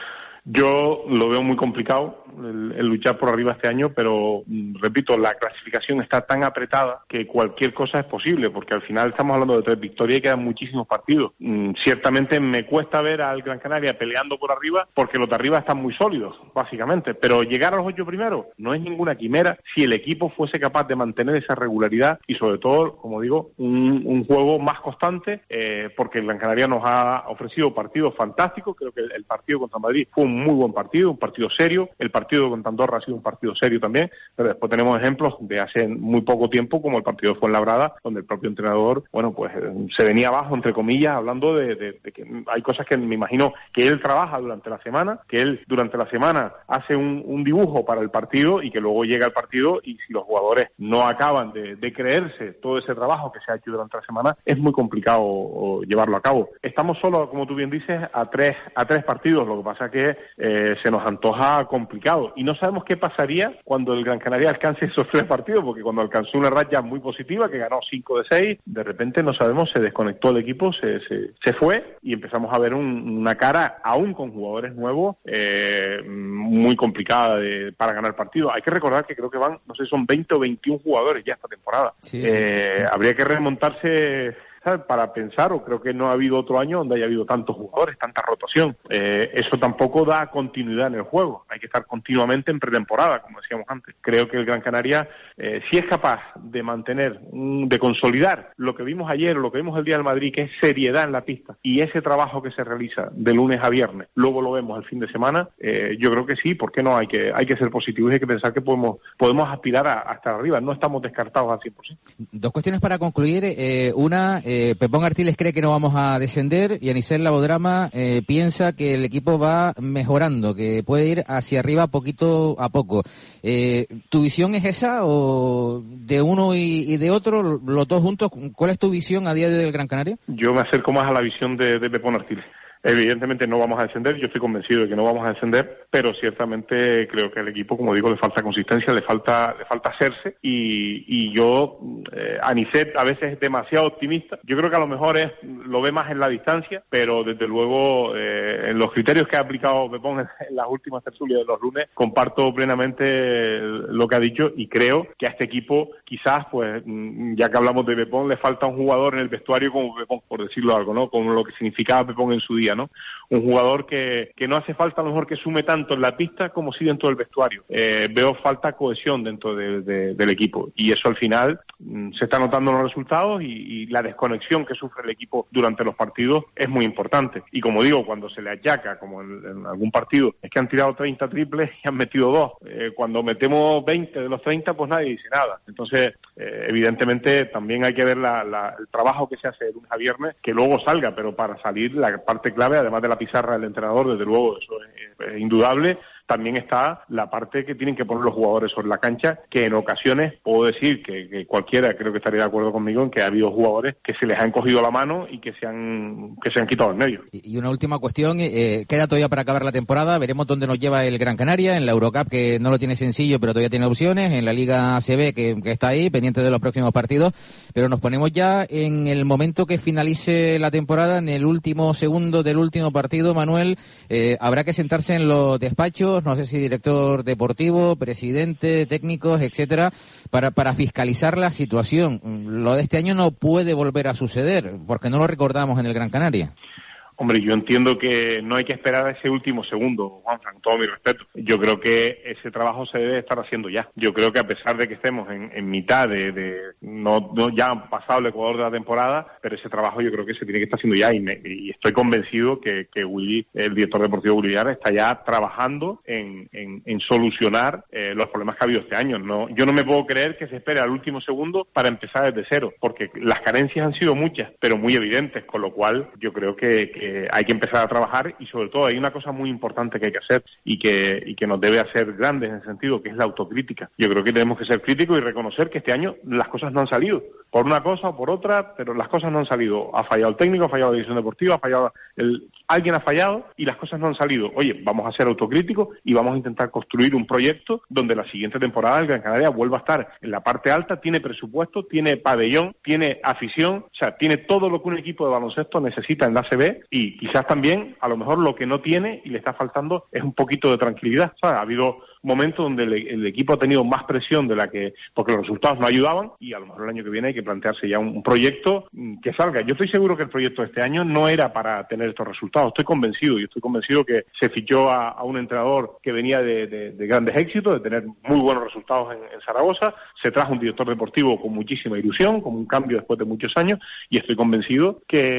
Yo lo veo muy complicado el, el luchar por arriba este año, pero repito, la clasificación está tan apretada que cualquier cosa es posible, porque al final estamos hablando de tres victorias y quedan muchísimos partidos. Mm, ciertamente me cuesta ver al Gran Canaria peleando por arriba, porque los de arriba están muy sólidos, básicamente, pero llegar a los ocho primeros no es ninguna quimera si el equipo fuese capaz de mantener esa regularidad y sobre todo, como digo, un, un juego más constante, eh, porque el Gran Canaria nos ha ofrecido partidos fantásticos. Creo que el, el partido contra Madrid fue un muy buen partido, un partido serio. El partido contra Andorra ha sido un partido serio también, pero después tenemos ejemplos de hace muy poco tiempo, como el partido de Fuenlabrada, donde el propio entrenador, bueno, pues se venía abajo, entre comillas, hablando de, de, de que hay cosas que me imagino que él trabaja durante la semana, que él durante la semana hace un, un dibujo para el partido y que luego llega el partido y si los jugadores no acaban de, de creerse todo ese trabajo que se ha hecho durante la semana, es muy complicado o, llevarlo a cabo. Estamos solo, como tú bien dices, a tres, a tres partidos, lo que pasa que eh, se nos antoja complicado y no sabemos qué pasaría cuando el Gran Canaria alcance esos tres partidos, porque cuando alcanzó una racha muy positiva, que ganó cinco de seis, de repente no sabemos, se desconectó el equipo, se, se, se fue y empezamos a ver un, una cara, aún con jugadores nuevos, eh, muy complicada de, para ganar partidos. Hay que recordar que creo que van, no sé, son veinte o veintiún jugadores ya esta temporada. Sí, eh, sí. Habría que remontarse, ¿sabes?, para pensar, o creo que no ha habido otro año donde haya habido tantos jugadores, tanta rotación. Eh, eso tampoco da continuidad en el juego. Hay que estar continuamente en pretemporada, como decíamos antes. Creo que el Gran Canaria, eh, si es capaz de mantener, un, de consolidar lo que vimos ayer, lo que vimos el día del Madrid, que es seriedad en la pista, y ese trabajo que se realiza de lunes a viernes, luego lo vemos el fin de semana, eh, yo creo que sí, ¿por qué no? Hay que hay que ser positivos y hay que pensar que podemos podemos aspirar a, a estar arriba. No estamos descartados al cien por ciento. Dos cuestiones para concluir. Eh, una... Eh, Pepón Artiles cree que no vamos a descender y Anicel Labodrama eh, piensa que el equipo va mejorando, que puede ir hacia arriba poquito a poco. Eh, ¿Tu visión es esa o de uno y, y de otro, los dos juntos? ¿Cuál es tu visión a día de hoy del Gran Canaria? Yo me acerco más a la visión de, de Pepón Artiles. Evidentemente no vamos a descender, yo estoy convencido de que no vamos a descender, pero ciertamente creo que al equipo, como digo, le falta consistencia, le falta le falta hacerse y, y yo, eh, Anicet a veces es demasiado optimista. Yo creo que a lo mejor es lo ve más en la distancia, pero desde luego eh, en los criterios que ha aplicado Pepón en, en las últimas tertulias de los lunes, comparto plenamente lo que ha dicho y creo que a este equipo quizás, pues ya que hablamos de Pepón, le falta un jugador en el vestuario como Pepón, por decirlo algo, ¿no? Como lo que significaba Pepón en su día, ¿no? Un jugador que, que no hace falta a lo mejor que sume tanto en la pista como sí dentro del vestuario. Eh, veo falta cohesión dentro de, de, del equipo y eso al final mmm, se está notando en los resultados y, y la desconexión que sufre el equipo durante los partidos es muy importante. Y como digo, cuando se le achaca, como en, en algún partido, es que han tirado treinta triples y han metido dos. Eh, cuando metemos veinte de los treinta, pues nadie dice nada. Entonces, eh, evidentemente también hay que ver la, la, el trabajo que se hace de lunes a viernes, que luego salga, pero para salir la parte clave, además de la pizarra del entrenador, desde luego, eso es, es indudable. También está la parte que tienen que poner los jugadores sobre la cancha, que en ocasiones puedo decir que, que cualquiera creo que estaría de acuerdo conmigo en que ha habido jugadores que se les han cogido la mano y que se han que se han quitado en medio. Y una última cuestión, eh, queda todavía para acabar la temporada, veremos dónde nos lleva el Gran Canaria, en la Eurocup, que no lo tiene sencillo pero todavía tiene opciones, en la Liga A C B que, que está ahí, pendiente de los próximos partidos, pero nos ponemos ya en el momento que finalice la temporada, en el último segundo del último partido. Manuel, eh, habrá que sentarse en los despachos, no sé si director deportivo, presidente, técnicos, etcétera, para, para fiscalizar la situación. Lo de este año no puede volver a suceder, porque no lo recordamos en el Gran Canaria. Hombre, yo entiendo que no hay que esperar a ese último segundo, Juanfran, con todo mi respeto. Yo creo que ese trabajo se debe estar haciendo ya. Yo creo que a pesar de que estemos en, en mitad de, de no, no ya han pasado el Ecuador de la temporada, pero ese trabajo yo creo que se tiene que estar haciendo ya y, me, y estoy convencido que, que Willy, el director deportivo Willy Llanes, está ya trabajando en, en, en solucionar eh, los problemas que ha habido este año. No, yo no me puedo creer que se espere al último segundo para empezar desde cero, porque las carencias han sido muchas, pero muy evidentes, con lo cual yo creo que, que hay que empezar a trabajar y sobre todo hay una cosa muy importante que hay que hacer y que, y que nos debe hacer grandes en ese sentido, que es la autocrítica. Yo creo que tenemos que ser críticos y reconocer que este año las cosas no han salido, por una cosa o por otra, pero las cosas no han salido. Ha fallado el técnico, ha fallado la dirección deportiva, ha fallado el... alguien ha fallado y las cosas no han salido. Oye, vamos a ser autocríticos y vamos a intentar construir un proyecto donde la siguiente temporada el Gran Canaria vuelva a estar en la parte alta, tiene presupuesto, tiene pabellón, tiene afición, o sea, tiene todo lo que un equipo de baloncesto necesita en la A C B y quizás también, a lo mejor lo que no tiene y le está faltando es un poquito de tranquilidad, ¿sabes? Ha habido momentos donde el, el equipo ha tenido más presión de la que, porque los resultados no ayudaban y a lo mejor el año que viene hay que plantearse ya un, un proyecto que salga. Yo estoy seguro que el proyecto de este año no era para tener estos resultados, estoy convencido y estoy convencido que se fichó a, a un entrenador que venía de, de, de grandes éxitos, de tener muy buenos resultados en, en Zaragoza, se trajo un director deportivo con muchísima ilusión, con un cambio después de muchos años y estoy convencido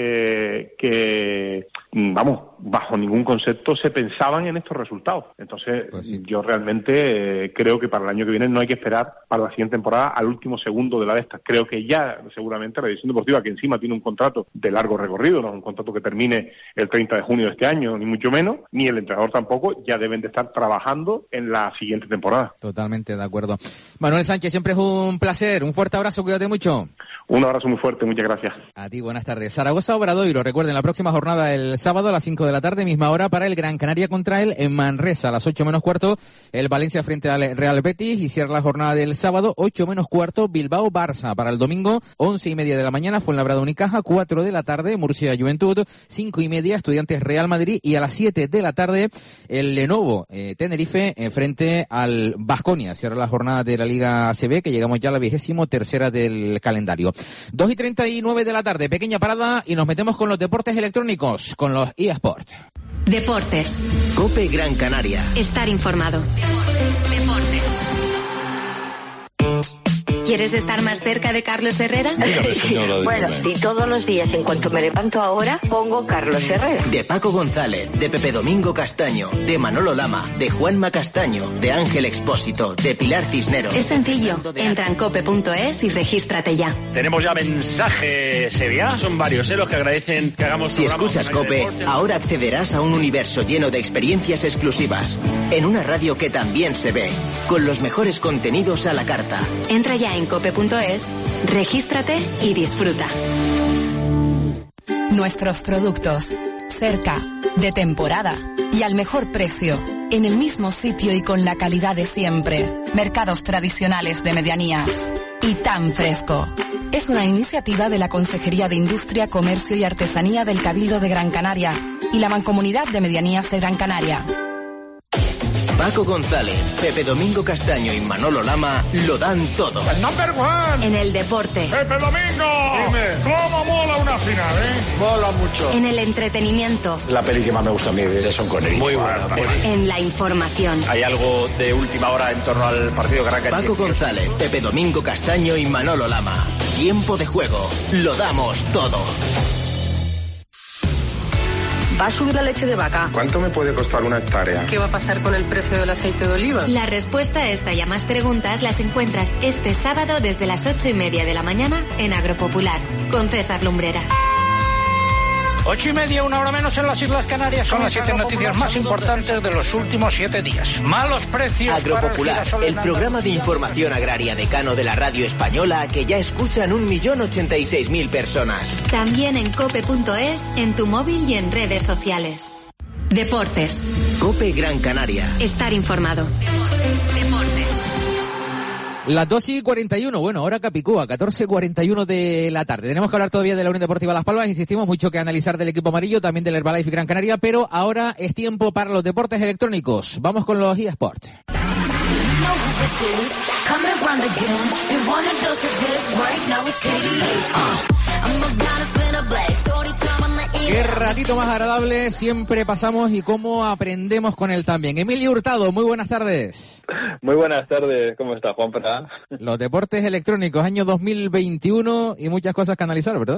que, que vamos, bajo ningún concepto se pensaban en estos resultados. Entonces, pues sí. yo realmente eh, creo que para el año que viene no hay que esperar para la siguiente temporada al último segundo de la de estas. Creo que ya seguramente la dirección deportiva, que encima tiene un contrato de largo recorrido, no es un contrato que termine el treinta de junio de este año, ni mucho menos, ni el entrenador tampoco, ya deben de estar trabajando en la siguiente temporada. Totalmente de acuerdo. Manuel Sánchez, siempre es un placer, un fuerte abrazo, cuídate mucho. Un abrazo muy fuerte, muchas gracias. A ti, buenas tardes. Zaragoza Obradoiro, recuerden, la próxima jornada el sábado a las cinco de la tarde, misma hora para el Gran Canaria contra él en Manresa, a las ocho menos cuarto el Valencia frente al Real Betis y cierra la jornada del sábado, ocho menos cuarto Bilbao Barça. Para el domingo, once y media de la mañana Fuenlabrada Unicaja, cuatro de la tarde Murcia Juventud, cinco y media Estudiantes Real Madrid y a las siete de la tarde el Lenovo eh, Tenerife eh, frente al Baskonia. Cierra la jornada de la Liga A C B, que llegamos ya a la vigésimo tercera del calendario. dos y treinta y nueve de la tarde, pequeña parada y nos metemos con los deportes electrónicos, con los eSport. Deportes. COPE Gran Canaria. Estar informado. Deportes. Deportes. ¿Quieres estar más cerca de Carlos Herrera? Dígame, señora, dígame. Bueno, y todos los días, en cuanto me levanto ahora, pongo Carlos Herrera. De Paco González, de Pepe Domingo Castaño, de Manolo Lama, de Juanma Castaño, de Ángel Expósito, de Pilar Cisneros. Es sencillo. Entra en cope punto es y regístrate ya. Tenemos ya mensajes, Sevilla. Son varios, ¿eh? Los que agradecen que hagamos. Si escuchas COPE, ahora accederás a un universo lleno de experiencias exclusivas. En una radio que también se ve, con los mejores contenidos a la carta. Entra ya en cope punto es, regístrate y disfruta. Nuestros productos, cerca, de temporada y al mejor precio, en el mismo sitio y con la calidad de siempre. Mercados tradicionales de medianías. Y tan fresco. Es una iniciativa de la Consejería de Industria, Comercio y Artesanía del Cabildo de Gran Canaria y la Mancomunidad de Medianías de Gran Canaria. Paco González, Pepe Domingo Castaño y Manolo Lama lo dan todo. El number one. En el deporte. Pepe Domingo. Dime. ¿Cómo mola una final, eh? Mola mucho. En el entretenimiento. La peli que más me gusta a mí de Son Connery. Muy buena. En la información. Hay algo de última hora en torno al partido Gran Canaria. Paco González, Pepe Domingo Castaño y Manolo Lama. Tiempo de juego. Lo damos todo. ¿Va a subir la leche de vaca? ¿Cuánto me puede costar una hectárea? ¿Qué va a pasar con el precio del aceite de oliva? La respuesta a esta y a más preguntas las encuentras este sábado desde las ocho y media de la mañana en Agropopular, con César Lumbreras. Ocho y media, una hora menos en las Islas Canarias. Son las siete noticias más importantes de los últimos siete días. Malos precios. Agropopular, para el, el programa de información agraria decano de la radio española que ya escuchan un millón ochenta y seis mil personas. También en cope punto es, en tu móvil y en redes sociales. Deportes. COPE Gran Canaria. Estar informado. Deportes. Deportes. Las dos y cuarenta y uno, bueno, ahora Capicúa, catorce cuarenta y uno de la tarde. Tenemos que hablar todavía de la Unión Deportiva Las Palmas, insistimos, mucho que analizar del equipo amarillo, también del Herbalife Gran Canaria, pero ahora es tiempo para los deportes electrónicos. Vamos con los eSports. Guerra ratito más agradable siempre pasamos y cómo aprendemos con él también. Emilio Hurtado, muy buenas tardes. Muy buenas tardes, ¿cómo está, Juanfran? Los deportes electrónicos, año dos mil veintiuno y muchas cosas que analizar, ¿verdad?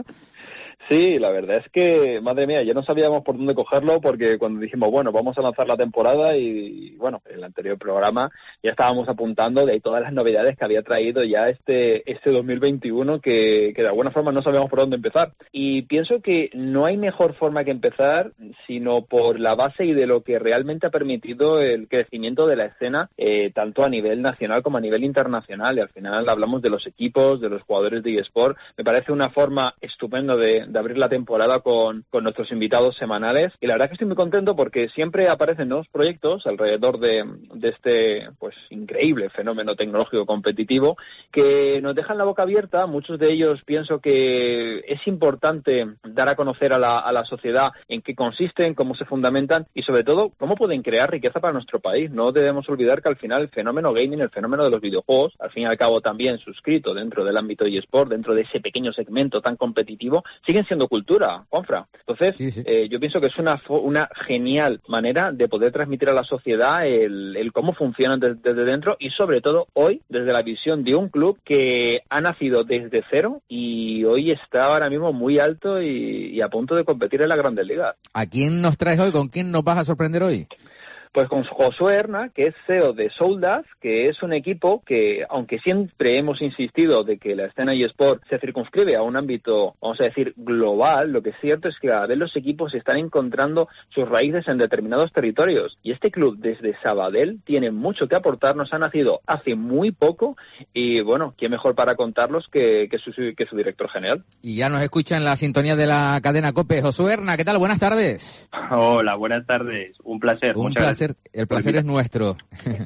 Sí, la verdad es que, madre mía, ya no sabíamos por dónde cogerlo porque cuando dijimos, bueno, vamos a lanzar la temporada y, bueno, en el anterior programa ya estábamos apuntando de todas las novedades que había traído ya este este dos mil veintiuno que, que de alguna forma no sabíamos por dónde empezar. Y pienso que no hay mejor forma que empezar sino por la base y de lo que realmente ha permitido el crecimiento de la escena, eh, tanto a nivel nacional como a nivel internacional. Y al final hablamos de los equipos, de los jugadores de eSport. Me parece una forma estupenda de de abrir la temporada con, con nuestros invitados semanales y la verdad que estoy muy contento porque siempre aparecen nuevos proyectos alrededor de, de este pues increíble fenómeno tecnológico competitivo que nos dejan la boca abierta. Muchos de ellos pienso que es importante dar a conocer a la, a la sociedad en qué consisten, cómo se fundamentan y sobre todo cómo pueden crear riqueza para nuestro país. No debemos olvidar que al final el fenómeno gaming, el fenómeno de los videojuegos, al fin y al cabo también suscrito dentro del ámbito de eSport, dentro de ese pequeño segmento tan competitivo, siguen siendo cultura, Juanfra. Entonces, sí, sí. Eh, yo pienso que es una una genial manera de poder transmitir a la sociedad el, el cómo funcionan desde, desde dentro y sobre todo hoy desde la visión de un club que ha nacido desde cero y hoy está ahora mismo muy alto y, y a punto de competir en la Grandes Ligas. ¿A quién nos traes hoy? ¿Con quién nos vas a sorprender hoy? Pues con Josué Erna, que es C E O de Soldas, que es un equipo que, aunque siempre hemos insistido de que la escena eSport se circunscribe a un ámbito, vamos a decir, global, lo que es cierto es que cada vez los equipos están encontrando sus raíces en determinados territorios. Y este club, desde Sabadell, tiene mucho que aportarnos, ha nacido hace muy poco y, bueno, ¿quién mejor para contarlos que, que, su, que su director general? Y ya nos escucha en la sintonía de la cadena COPE. Josué Erna, ¿qué tal? Buenas tardes. Hola, buenas tardes. Un placer. Un Muchas placer. Gracias. El placer es nuestro.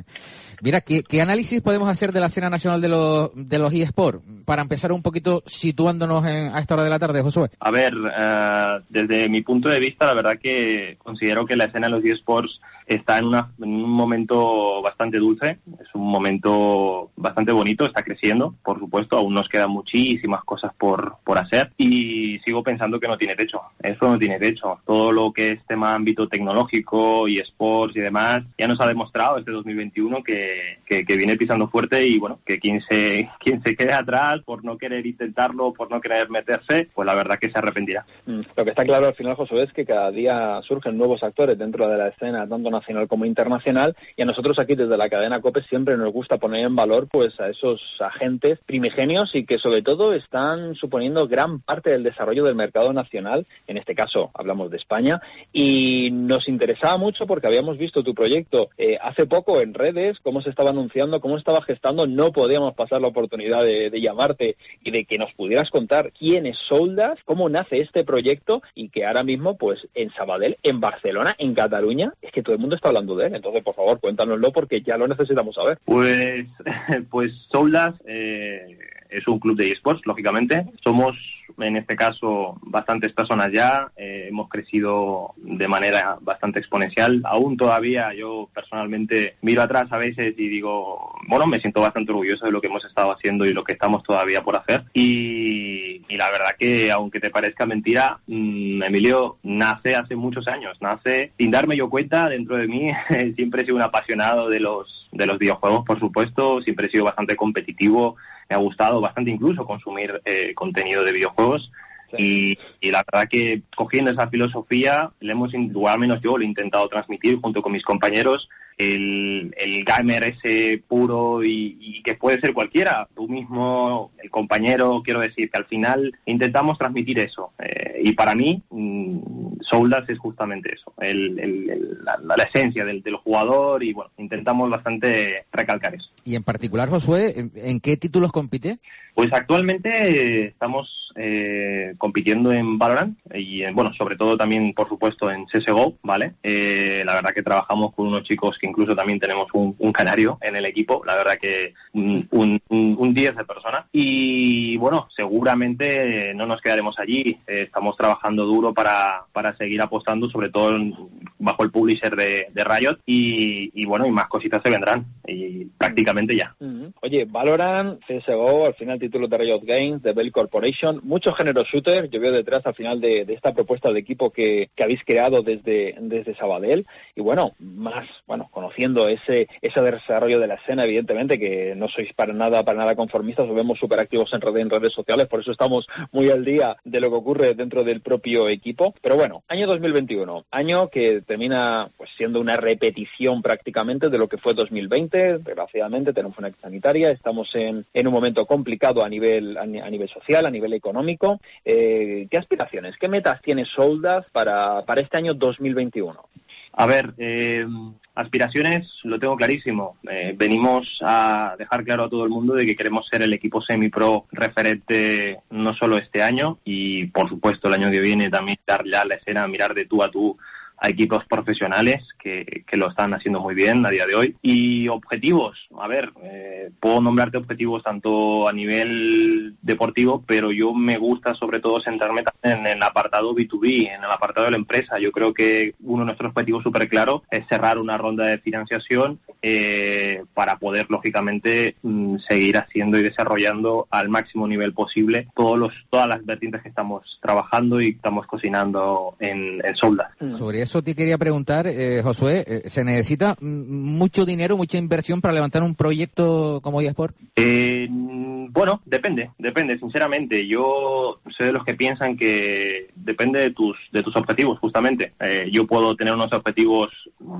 Mira, ¿qué, ¿qué análisis podemos hacer de la escena nacional de los de los eSports? Para empezar un poquito situándonos en, a esta hora de la tarde, Josué. A ver, uh, desde mi punto de vista, la verdad que considero que la escena de los eSports está en, una, en un momento bastante dulce, es un momento bastante bonito, está creciendo, por supuesto, aún nos quedan muchísimas cosas por, por hacer y sigo pensando que no tiene techo, eso no tiene techo. Todo lo que es tema ámbito tecnológico y eSports y demás, ya nos ha demostrado este dos mil veintiuno que, que, que viene pisando fuerte y bueno, que quien se, quien se quede atrás por no querer intentarlo, por no querer meterse, pues la verdad que se arrepentirá. Lo que está claro al final, José, es que cada día surgen nuevos actores dentro de la escena, tanto nacional como internacional, y a nosotros aquí desde la cadena COPE siempre nos gusta poner en valor pues a esos agentes primigenios y que sobre todo están suponiendo gran parte del desarrollo del mercado nacional, en este caso hablamos de España, y nos interesaba mucho porque habíamos visto tu proyecto eh, hace poco en redes, cómo se estaba anunciando, cómo estaba gestando, no podíamos pasar la oportunidad de, de llamarte y de que nos pudieras contar quién es Soldas, cómo nace este proyecto y que ahora mismo pues en Sabadell, en Barcelona, en Cataluña, es que todo el mundo está hablando de él. Entonces, por favor, cuéntanoslo porque ya lo necesitamos saber. Pues, pues Soldas eh, es un club de eSports, lógicamente. Somos, en este caso, bastantes personas ya. Eh, hemos crecido de manera bastante exponencial. Aún todavía yo personalmente miro atrás a veces y digo, bueno, me siento bastante orgulloso de lo que hemos estado haciendo y lo que estamos todavía por hacer. Y, y la verdad que, aunque te parezca mentira, mmm, Emilio nace hace muchos años. Nace sin darme yo cuenta dentro de mí. Siempre he sido un apasionado de los, de los videojuegos, por supuesto. Siempre he sido bastante competitivo. Me ha gustado bastante incluso consumir eh, contenido de videojuegos. Sí. Y, y la verdad que cogiendo esa filosofía, le hemos, o al menos yo lo he intentado transmitir junto con mis compañeros, el, el gamer ese puro y, y que puede ser cualquiera, tú mismo, el compañero, quiero decir que al final intentamos transmitir eso. Eh, y para mí, mmm, Soldas es justamente eso, el, el, el, la, la esencia del, del jugador y bueno, intentamos bastante recalcar eso. Y en particular, Josué, ¿en, en qué títulos compite? Pues actualmente estamos eh, compitiendo en Valorant y, en, bueno, sobre todo también, por supuesto, en C S G O, ¿vale? Eh, la verdad que trabajamos con unos chicos que incluso también tenemos un, un canario en el equipo, la verdad que un, un, un diez de personas. Y, bueno, seguramente no nos quedaremos allí. Eh, estamos trabajando duro para, para seguir apostando, sobre todo en, bajo el publisher de, de Riot y, y bueno, y más cositas se vendrán y prácticamente ya. Uh-huh. Oye, Valorant, C S G O, al final títulos de Riot Games, de Bell Corporation, muchos géneros shooter, yo veo detrás al final de, de esta propuesta de equipo que, que habéis creado desde, desde Sabadell y bueno, más, bueno, conociendo ese, ese desarrollo de la escena, evidentemente que no sois para nada, para nada conformistas, os vemos súper activos en, red, en redes sociales, por eso estamos muy al día de lo que ocurre dentro del propio equipo, pero bueno, año dos mil veintiuno, año que termina pues siendo una repetición prácticamente de lo que fue dos mil veinte, desgraciadamente tenemos una sanitaria, estamos en, en un momento complicado a nivel a, a nivel social, a nivel económico. Eh, ¿Qué aspiraciones, qué metas tiene Souldas para, para este año dos mil veintiuno? A ver, eh, aspiraciones, lo tengo clarísimo. Eh, venimos a dejar claro a todo el mundo de que queremos ser el equipo semi-pro referente no solo este año y, por supuesto, el año que viene también dar ya la escena, mirar de tú a tú a equipos profesionales que, que lo están haciendo muy bien a día de hoy. Y objetivos, a ver, eh, puedo nombrarte objetivos tanto a nivel deportivo, pero yo me gusta sobre todo centrarme en el apartado B dos B, en el apartado de la empresa. Yo creo que uno de nuestros objetivos súper claro es cerrar una ronda de financiación eh, para poder, lógicamente, mmm, seguir haciendo y desarrollando al máximo nivel posible todos los, todas las vertientes que estamos trabajando y estamos cocinando en, en Souldas. Sobre eso te quería preguntar, eh, Josué, eh, ¿se necesita mucho dinero, mucha inversión para levantar un proyecto como eSport? Eh, bueno, depende, depende, sinceramente. Yo soy de los que piensan que depende de tus de tus objetivos, justamente. Eh, yo puedo tener unos objetivos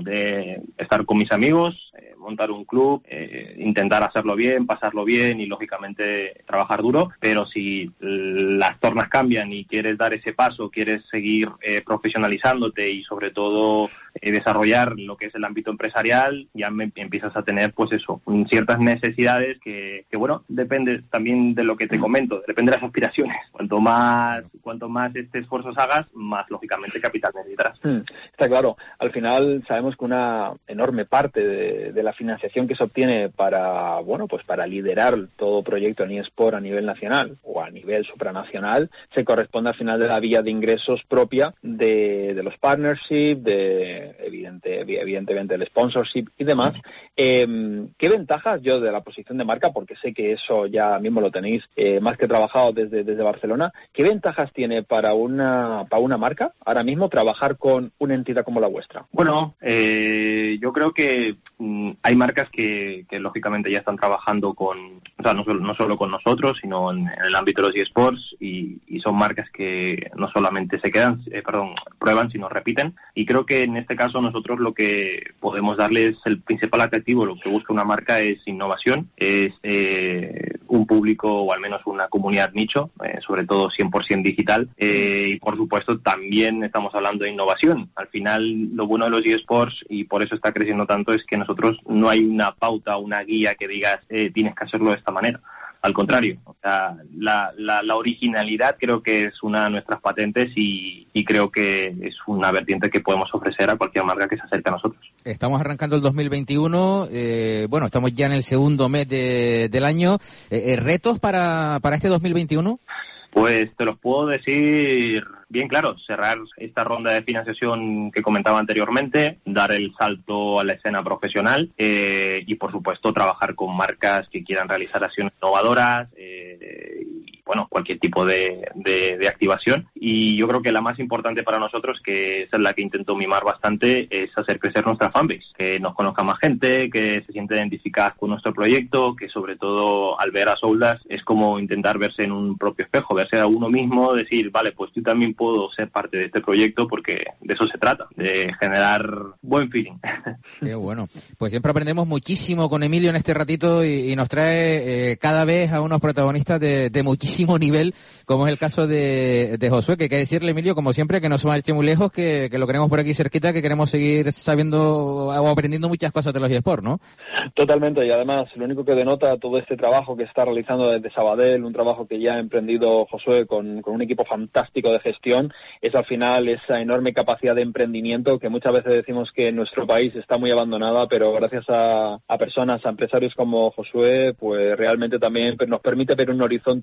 de estar con mis amigos, eh, montar un club, eh, intentar hacerlo bien, pasarlo bien y, lógicamente, trabajar duro, pero si las tornas cambian y quieres dar ese paso, quieres seguir eh, profesionalizándote y, sobre todo, eh, desarrollar lo que es el ámbito empresarial, ya me, empiezas a tener, pues eso, ciertas necesidades que, que, bueno, depende también de lo que te comento, depende de las aspiraciones. Cuanto más cuanto más este esfuerzos hagas, más, lógicamente, capital necesitarás. Hmm, está claro. Al final sabemos que una enorme parte de, de la financiación que se obtiene para, bueno, pues para liderar todo proyecto en eSport a nivel nacional o a nivel supranacional se corresponde al final de la vía de ingresos propia de, de los partnerships, de evidente, evidentemente el sponsorship y demás. Eh, ¿Qué ventajas, yo de la posición de marca, porque sé que eso ya mismo lo tenéis eh, más que trabajado desde, desde Barcelona, qué ventajas tiene para una, para una marca ahora mismo trabajar con una entidad como la vuestra? Bueno, eh, yo creo que mm, hay marcas que, que lógicamente ya están trabajando con, o sea, no solo, no solo con nosotros, sino en, en el ámbito de los eSports y, y son marcas que no solamente se quedan, eh, perdón, prueban, sino repiten. Y creo que en este caso nosotros lo que podemos darles, el principal atractivo, lo que busca una marca es innovación, es eh, un público o al menos una comunidad nicho, eh, sobre todo cien por ciento digital, eh, y por supuesto también estamos hablando de innovación. Al final lo bueno de los eSports, y por eso está creciendo tanto, es que nosotros no hay una pauta, una guía que digas eh, tienes que hacerlo de esta manera. Al contrario, o sea, la, la, la originalidad creo que es una de nuestras patentes y, y creo que es una vertiente que podemos ofrecer a cualquier marca que se acerque a nosotros. Estamos arrancando el dos mil veintiuno, eh, bueno, estamos ya en el segundo mes de, del año. Eh, ¿Retos para, para este dos mil veintiuno? Pues te los puedo decir bien claro, cerrar esta ronda de financiación que comentaba anteriormente, dar el salto a la escena profesional eh, y, por supuesto, trabajar con marcas que quieran realizar acciones innovadoras eh, y, bueno, cualquier tipo de, de, de activación. Y yo creo que la más importante para nosotros, que es la que intento mimar bastante, es hacer crecer nuestra fanbase, que nos conozca más gente, que se siente identificada con nuestro proyecto, que sobre todo al ver a Souldas es como intentar verse en un propio espejo, verse a uno mismo, decir, vale, pues yo también puedo ser parte de este proyecto, porque de eso se trata, de generar buen feeling. Qué bueno. Pues siempre aprendemos muchísimo con Emilio en este ratito y, y nos trae eh, cada vez a unos protagonistas de, de muchísimo nivel, como es el caso de, de Josué, que hay que decirle, Emilio, como siempre, que no se marche muy lejos, que, que lo queremos por aquí cerquita, que queremos seguir sabiendo o aprendiendo muchas cosas de los eSports, ¿no? Totalmente, y además lo único que denota todo este trabajo que está realizando desde Sabadell, un trabajo que ya ha emprendido Josué con, con un equipo fantástico de gestión, es al final esa enorme capacidad de emprendimiento que muchas veces decimos que en nuestro país está muy abandonada, pero gracias a, a personas, a empresarios como Josué, pues realmente también nos permite ver un horizonte de,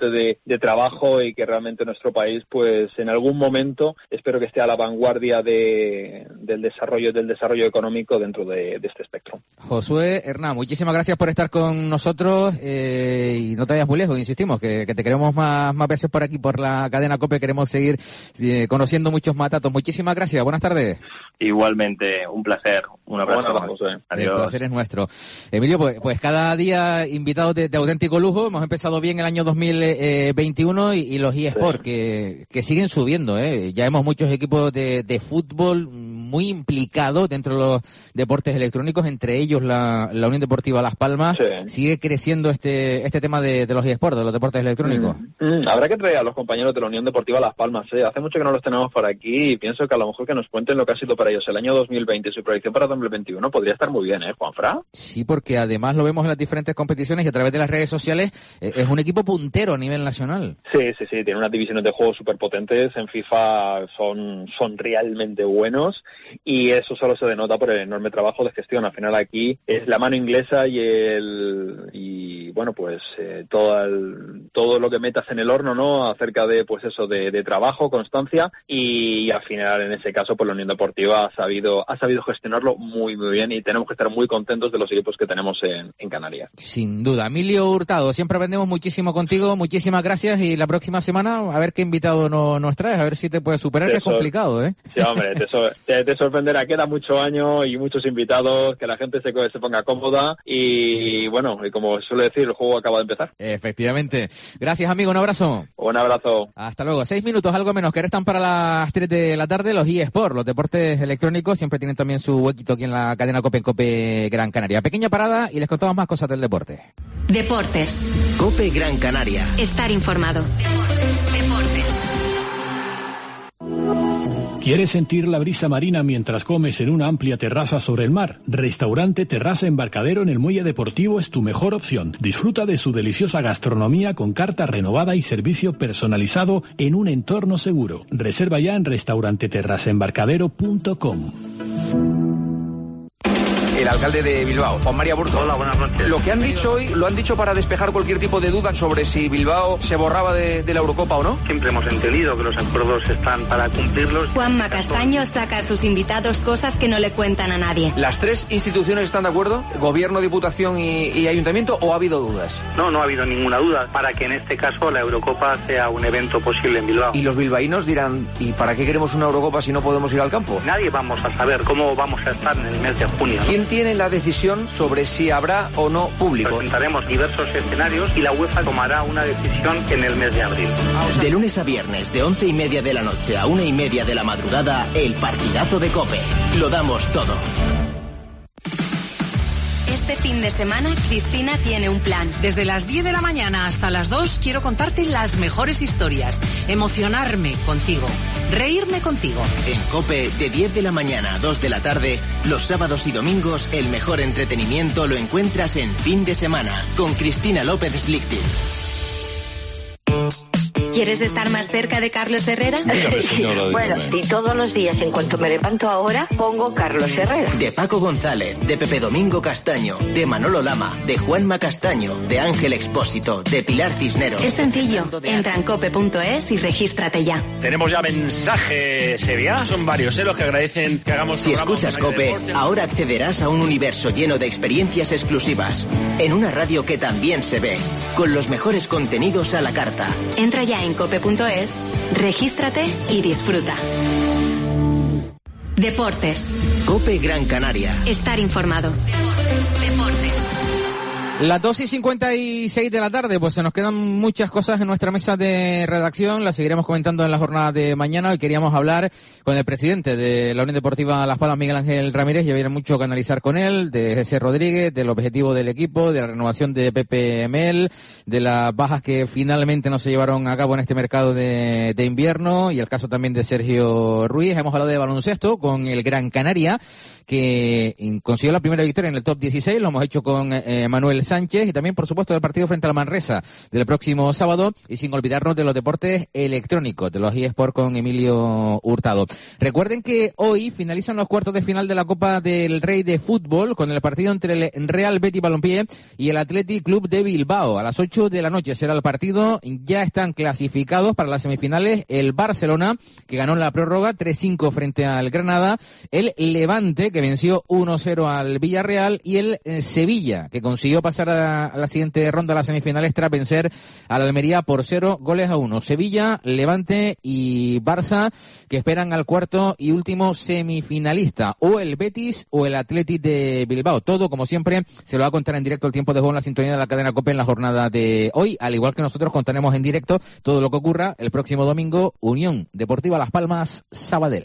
de trabajo y que realmente nuestro país, pues en algún momento, espero que esté a la vanguardia de, del desarrollo del desarrollo económico dentro de, de este espectro. Josué, Hernán, muchísimas gracias por estar con nosotros eh, y no te vayas muy lejos, insistimos, que, que te queremos más, más veces por aquí, por la cadena COPE, queremos seguir eh, conociendo muchos más datos. Muchísimas gracias, buenas tardes. Igualmente, un placer, un abrazo. Bueno, vamos, eh. Adiós. El placer es nuestro. Emilio, pues, pues cada día invitados de, de auténtico lujo, hemos empezado bien el año dos mil veintiuno y, y los eSports sí. que, que siguen subiendo, ¿eh? Ya hemos muchos equipos de, de fútbol muy implicados dentro de los deportes electrónicos, entre ellos la, la Unión Deportiva Las Palmas. Sí. Sigue creciendo este este tema de, de los eSports, de los deportes electrónicos. Mm, mm, habrá que traer a los compañeros de la Unión Deportiva Las Palmas, ¿eh? Hace mucho que no los tenemos por aquí y pienso que a lo mejor que nos cuenten lo que ha sido para ellos el año dos mil veinte y su proyección para dos mil veintiuno podría estar muy bien, ¿eh, Juanfra? Sí, porque además lo vemos en las diferentes competiciones y a través de las redes sociales eh, es un equipo puntero a nivel nacional. Sí, sí, sí, tiene unas divisiones de juegos súper potentes, en FIFA son, son realmente buenos y eso solo se denota por el enorme trabajo de gestión. Al final aquí es la mano inglesa y el y bueno pues eh, todo el, todo lo que metas en el horno, ¿no? Acerca de pues eso de, de trabajo, constancia y, y al final en ese caso pues la Unión Deportiva ha sabido ha sabido gestionarlo muy muy bien y tenemos que estar muy contentos de los equipos que tenemos en, en Canarias. Sin duda. Emilio Hurtado, siempre aprendemos muchísimo contigo, muchísimas gracias y la próxima semana a ver qué invitado no, nos traes, a ver si te puedes superar, te que es complicado, ¿eh? Sí, hombre, te, so, te, te sorprenderá, queda mucho año y muchos invitados, que la gente se, se ponga cómoda y bueno, y como suele decir, el juego acaba de empezar. Efectivamente. Gracias, amigo, un abrazo. Un abrazo. Hasta luego. Seis minutos, algo menos, que restan para las tres de la tarde los eSports, los deportes electrónicos, siempre tienen también su huequito aquí en la cadena COPE en COPE Gran Canaria. Pequeña parada y les contamos más cosas del deporte. Deportes. COPE Gran Canaria. Estar informado. Deportes. Deportes. ¿Quieres sentir la brisa marina mientras comes en una amplia terraza sobre el mar? Restaurante Terraza Embarcadero en el Muelle Deportivo es tu mejor opción. Disfruta de su deliciosa gastronomía con carta renovada y servicio personalizado en un entorno seguro. Reserva ya en restaurante terraza embarcadero punto com. El alcalde de Bilbao, Juan María Burto. Hola, buenas noches. Lo que han dicho hoy, lo han dicho para despejar cualquier tipo de duda sobre si Bilbao se borraba de, de la Eurocopa o no. Siempre hemos entendido que los acuerdos están para cumplirlos. Juanma Castaño saca a sus invitados cosas que no le cuentan a nadie. ¿Las tres instituciones están de acuerdo? ¿Gobierno, Diputación y, y Ayuntamiento? ¿O ha habido dudas? No, no ha habido ninguna duda para que en este caso la Eurocopa sea un evento posible en Bilbao. Y los bilbaínos dirán, ¿y para qué queremos una Eurocopa si no podemos ir al campo? Nadie vamos a saber cómo vamos a estar en el mes de junio, ¿no? ¿Quién tiene la decisión sobre si habrá o no público? Presentaremos diversos escenarios y la UEFA tomará una decisión en el mes de abril. De lunes a viernes, de once y media de la noche a una y media de la madrugada, el partidazo de COPE. Lo damos todo. Este fin de semana, Cristina tiene un plan. Desde las diez de la mañana hasta las dos quiero contarte las mejores historias, emocionarme contigo, reírme contigo. En COPE, de diez de la mañana a dos de la tarde, los sábados y domingos, el mejor entretenimiento lo encuentras en Fin de Semana, con Cristina López Slichting. ¿Quieres estar más cerca de Carlos Herrera? Dígame, señora, bueno, y todos los días, en cuanto me levanto ahora, pongo Carlos Herrera. De Paco González, de Pepe Domingo Castaño, de Manolo Lama, de Juanma Castaño, de Ángel Expósito, de Pilar Cisneros. Es sencillo, entra en cope punto es y regístrate ya. Tenemos ya mensajes, Sevilla, son varios, ¿eh? Los que agradecen que hagamos. Si escuchas COPE, ahora accederás a un universo lleno de experiencias exclusivas, en una radio que también se ve, con los mejores contenidos a la carta. Entra ya en cope punto es, regístrate y disfruta. Deportes. COPE Gran Canaria. Estar informado. Deportes. Deportes. Las dos y cincuenta y seis de la tarde, pues se nos quedan muchas cosas en nuestra mesa de redacción, las seguiremos comentando en la jornada de mañana. Hoy queríamos hablar con el presidente de la Unión Deportiva Las Palmas, Miguel Ángel Ramírez, y había mucho que analizar con él, de José Rodríguez, del objetivo del equipo, de la renovación de Pepe Mel, de las bajas que finalmente no se llevaron a cabo en este mercado de, de invierno, y el caso también de Sergio Ruiz. Hemos hablado de baloncesto con el Gran Canaria, que consiguió la primera victoria en el top dieciséis, lo hemos hecho con eh, Manuel Sánchez y también, por supuesto, del partido frente al Manresa del próximo sábado y sin olvidarnos de los deportes electrónicos, de los eSports con Emilio Hurtado. Recuerden que hoy finalizan los cuartos de final de la Copa del Rey de Fútbol con el partido entre el Real Betis Balompié y el Athletic Club de Bilbao. A las ocho de la noche será el partido. Ya están clasificados para las semifinales el Barcelona, que ganó la prórroga tres cinco frente al Granada, el Levante, que venció uno cero al Villarreal, y el eh, Sevilla, que consiguió pasar a, a la siguiente ronda a las semifinales tras vencer al Almería por cero goles a uno. Sevilla, Levante y Barça, que esperan al cuarto y último semifinalista, o el Betis o el Athletic de Bilbao. Todo, como siempre, se lo va a contar en directo el tiempo de juego en la sintonía de la cadena COPE en la jornada de hoy, al igual que nosotros contaremos en directo todo lo que ocurra el próximo domingo, Unión Deportiva Las Palmas, Sabadell.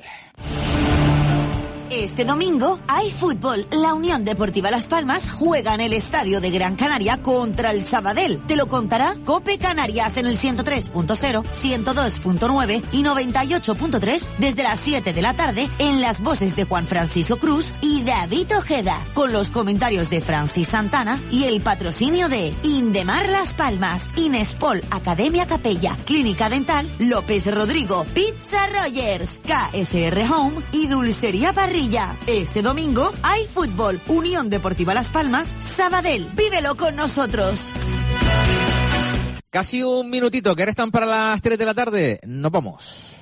Este domingo hay fútbol. La Unión Deportiva Las Palmas juega en el Estadio de Gran Canaria contra el Sabadell. Te lo contará COPE Canarias en el ciento tres punto cero, ciento dos punto nueve y noventa y ocho punto tres desde las siete de la tarde en las voces de Juan Francisco Cruz y David Ojeda, con los comentarios de Francis Santana y el patrocinio de Indemar Las Palmas, Inespol Academia Capella, Clínica Dental López Rodrigo, Pizza Rogers, K S R Home y Dulcería Parrilla. Este domingo hay fútbol. Unión Deportiva Las Palmas, Sabadell. Vívelo con nosotros. Casi un minutito, que restan para las tres de la tarde. Nos vamos.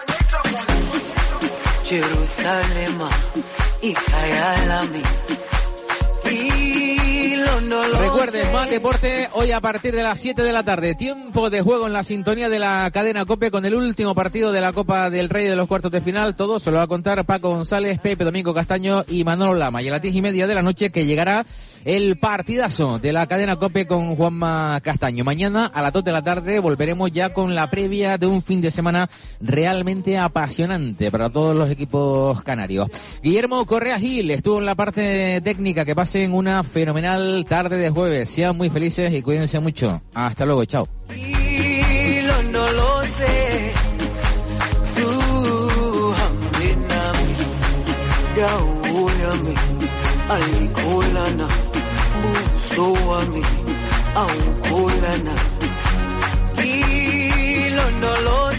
Jerusalén y recuerden, más deporte hoy a partir de las siete de la tarde. Tiempo de juego en la sintonía de la cadena COPE con el último partido de la Copa del Rey de los cuartos de final. Todo se lo va a contar Paco González, Pepe Domingo Castaño y Manolo Lama. Y a las diez y media de la noche que llegará el partidazo de la cadena COPE con Juanma Castaño. Mañana a las dos de la tarde volveremos ya con la previa de un fin de semana realmente apasionante para todos los equipos canarios. Guillermo Correa Gil estuvo en la parte técnica. Que pasen una fenomenal tarde de jueves. Sean muy felices y cuídense mucho. Hasta luego, chao. No lo sé. No lo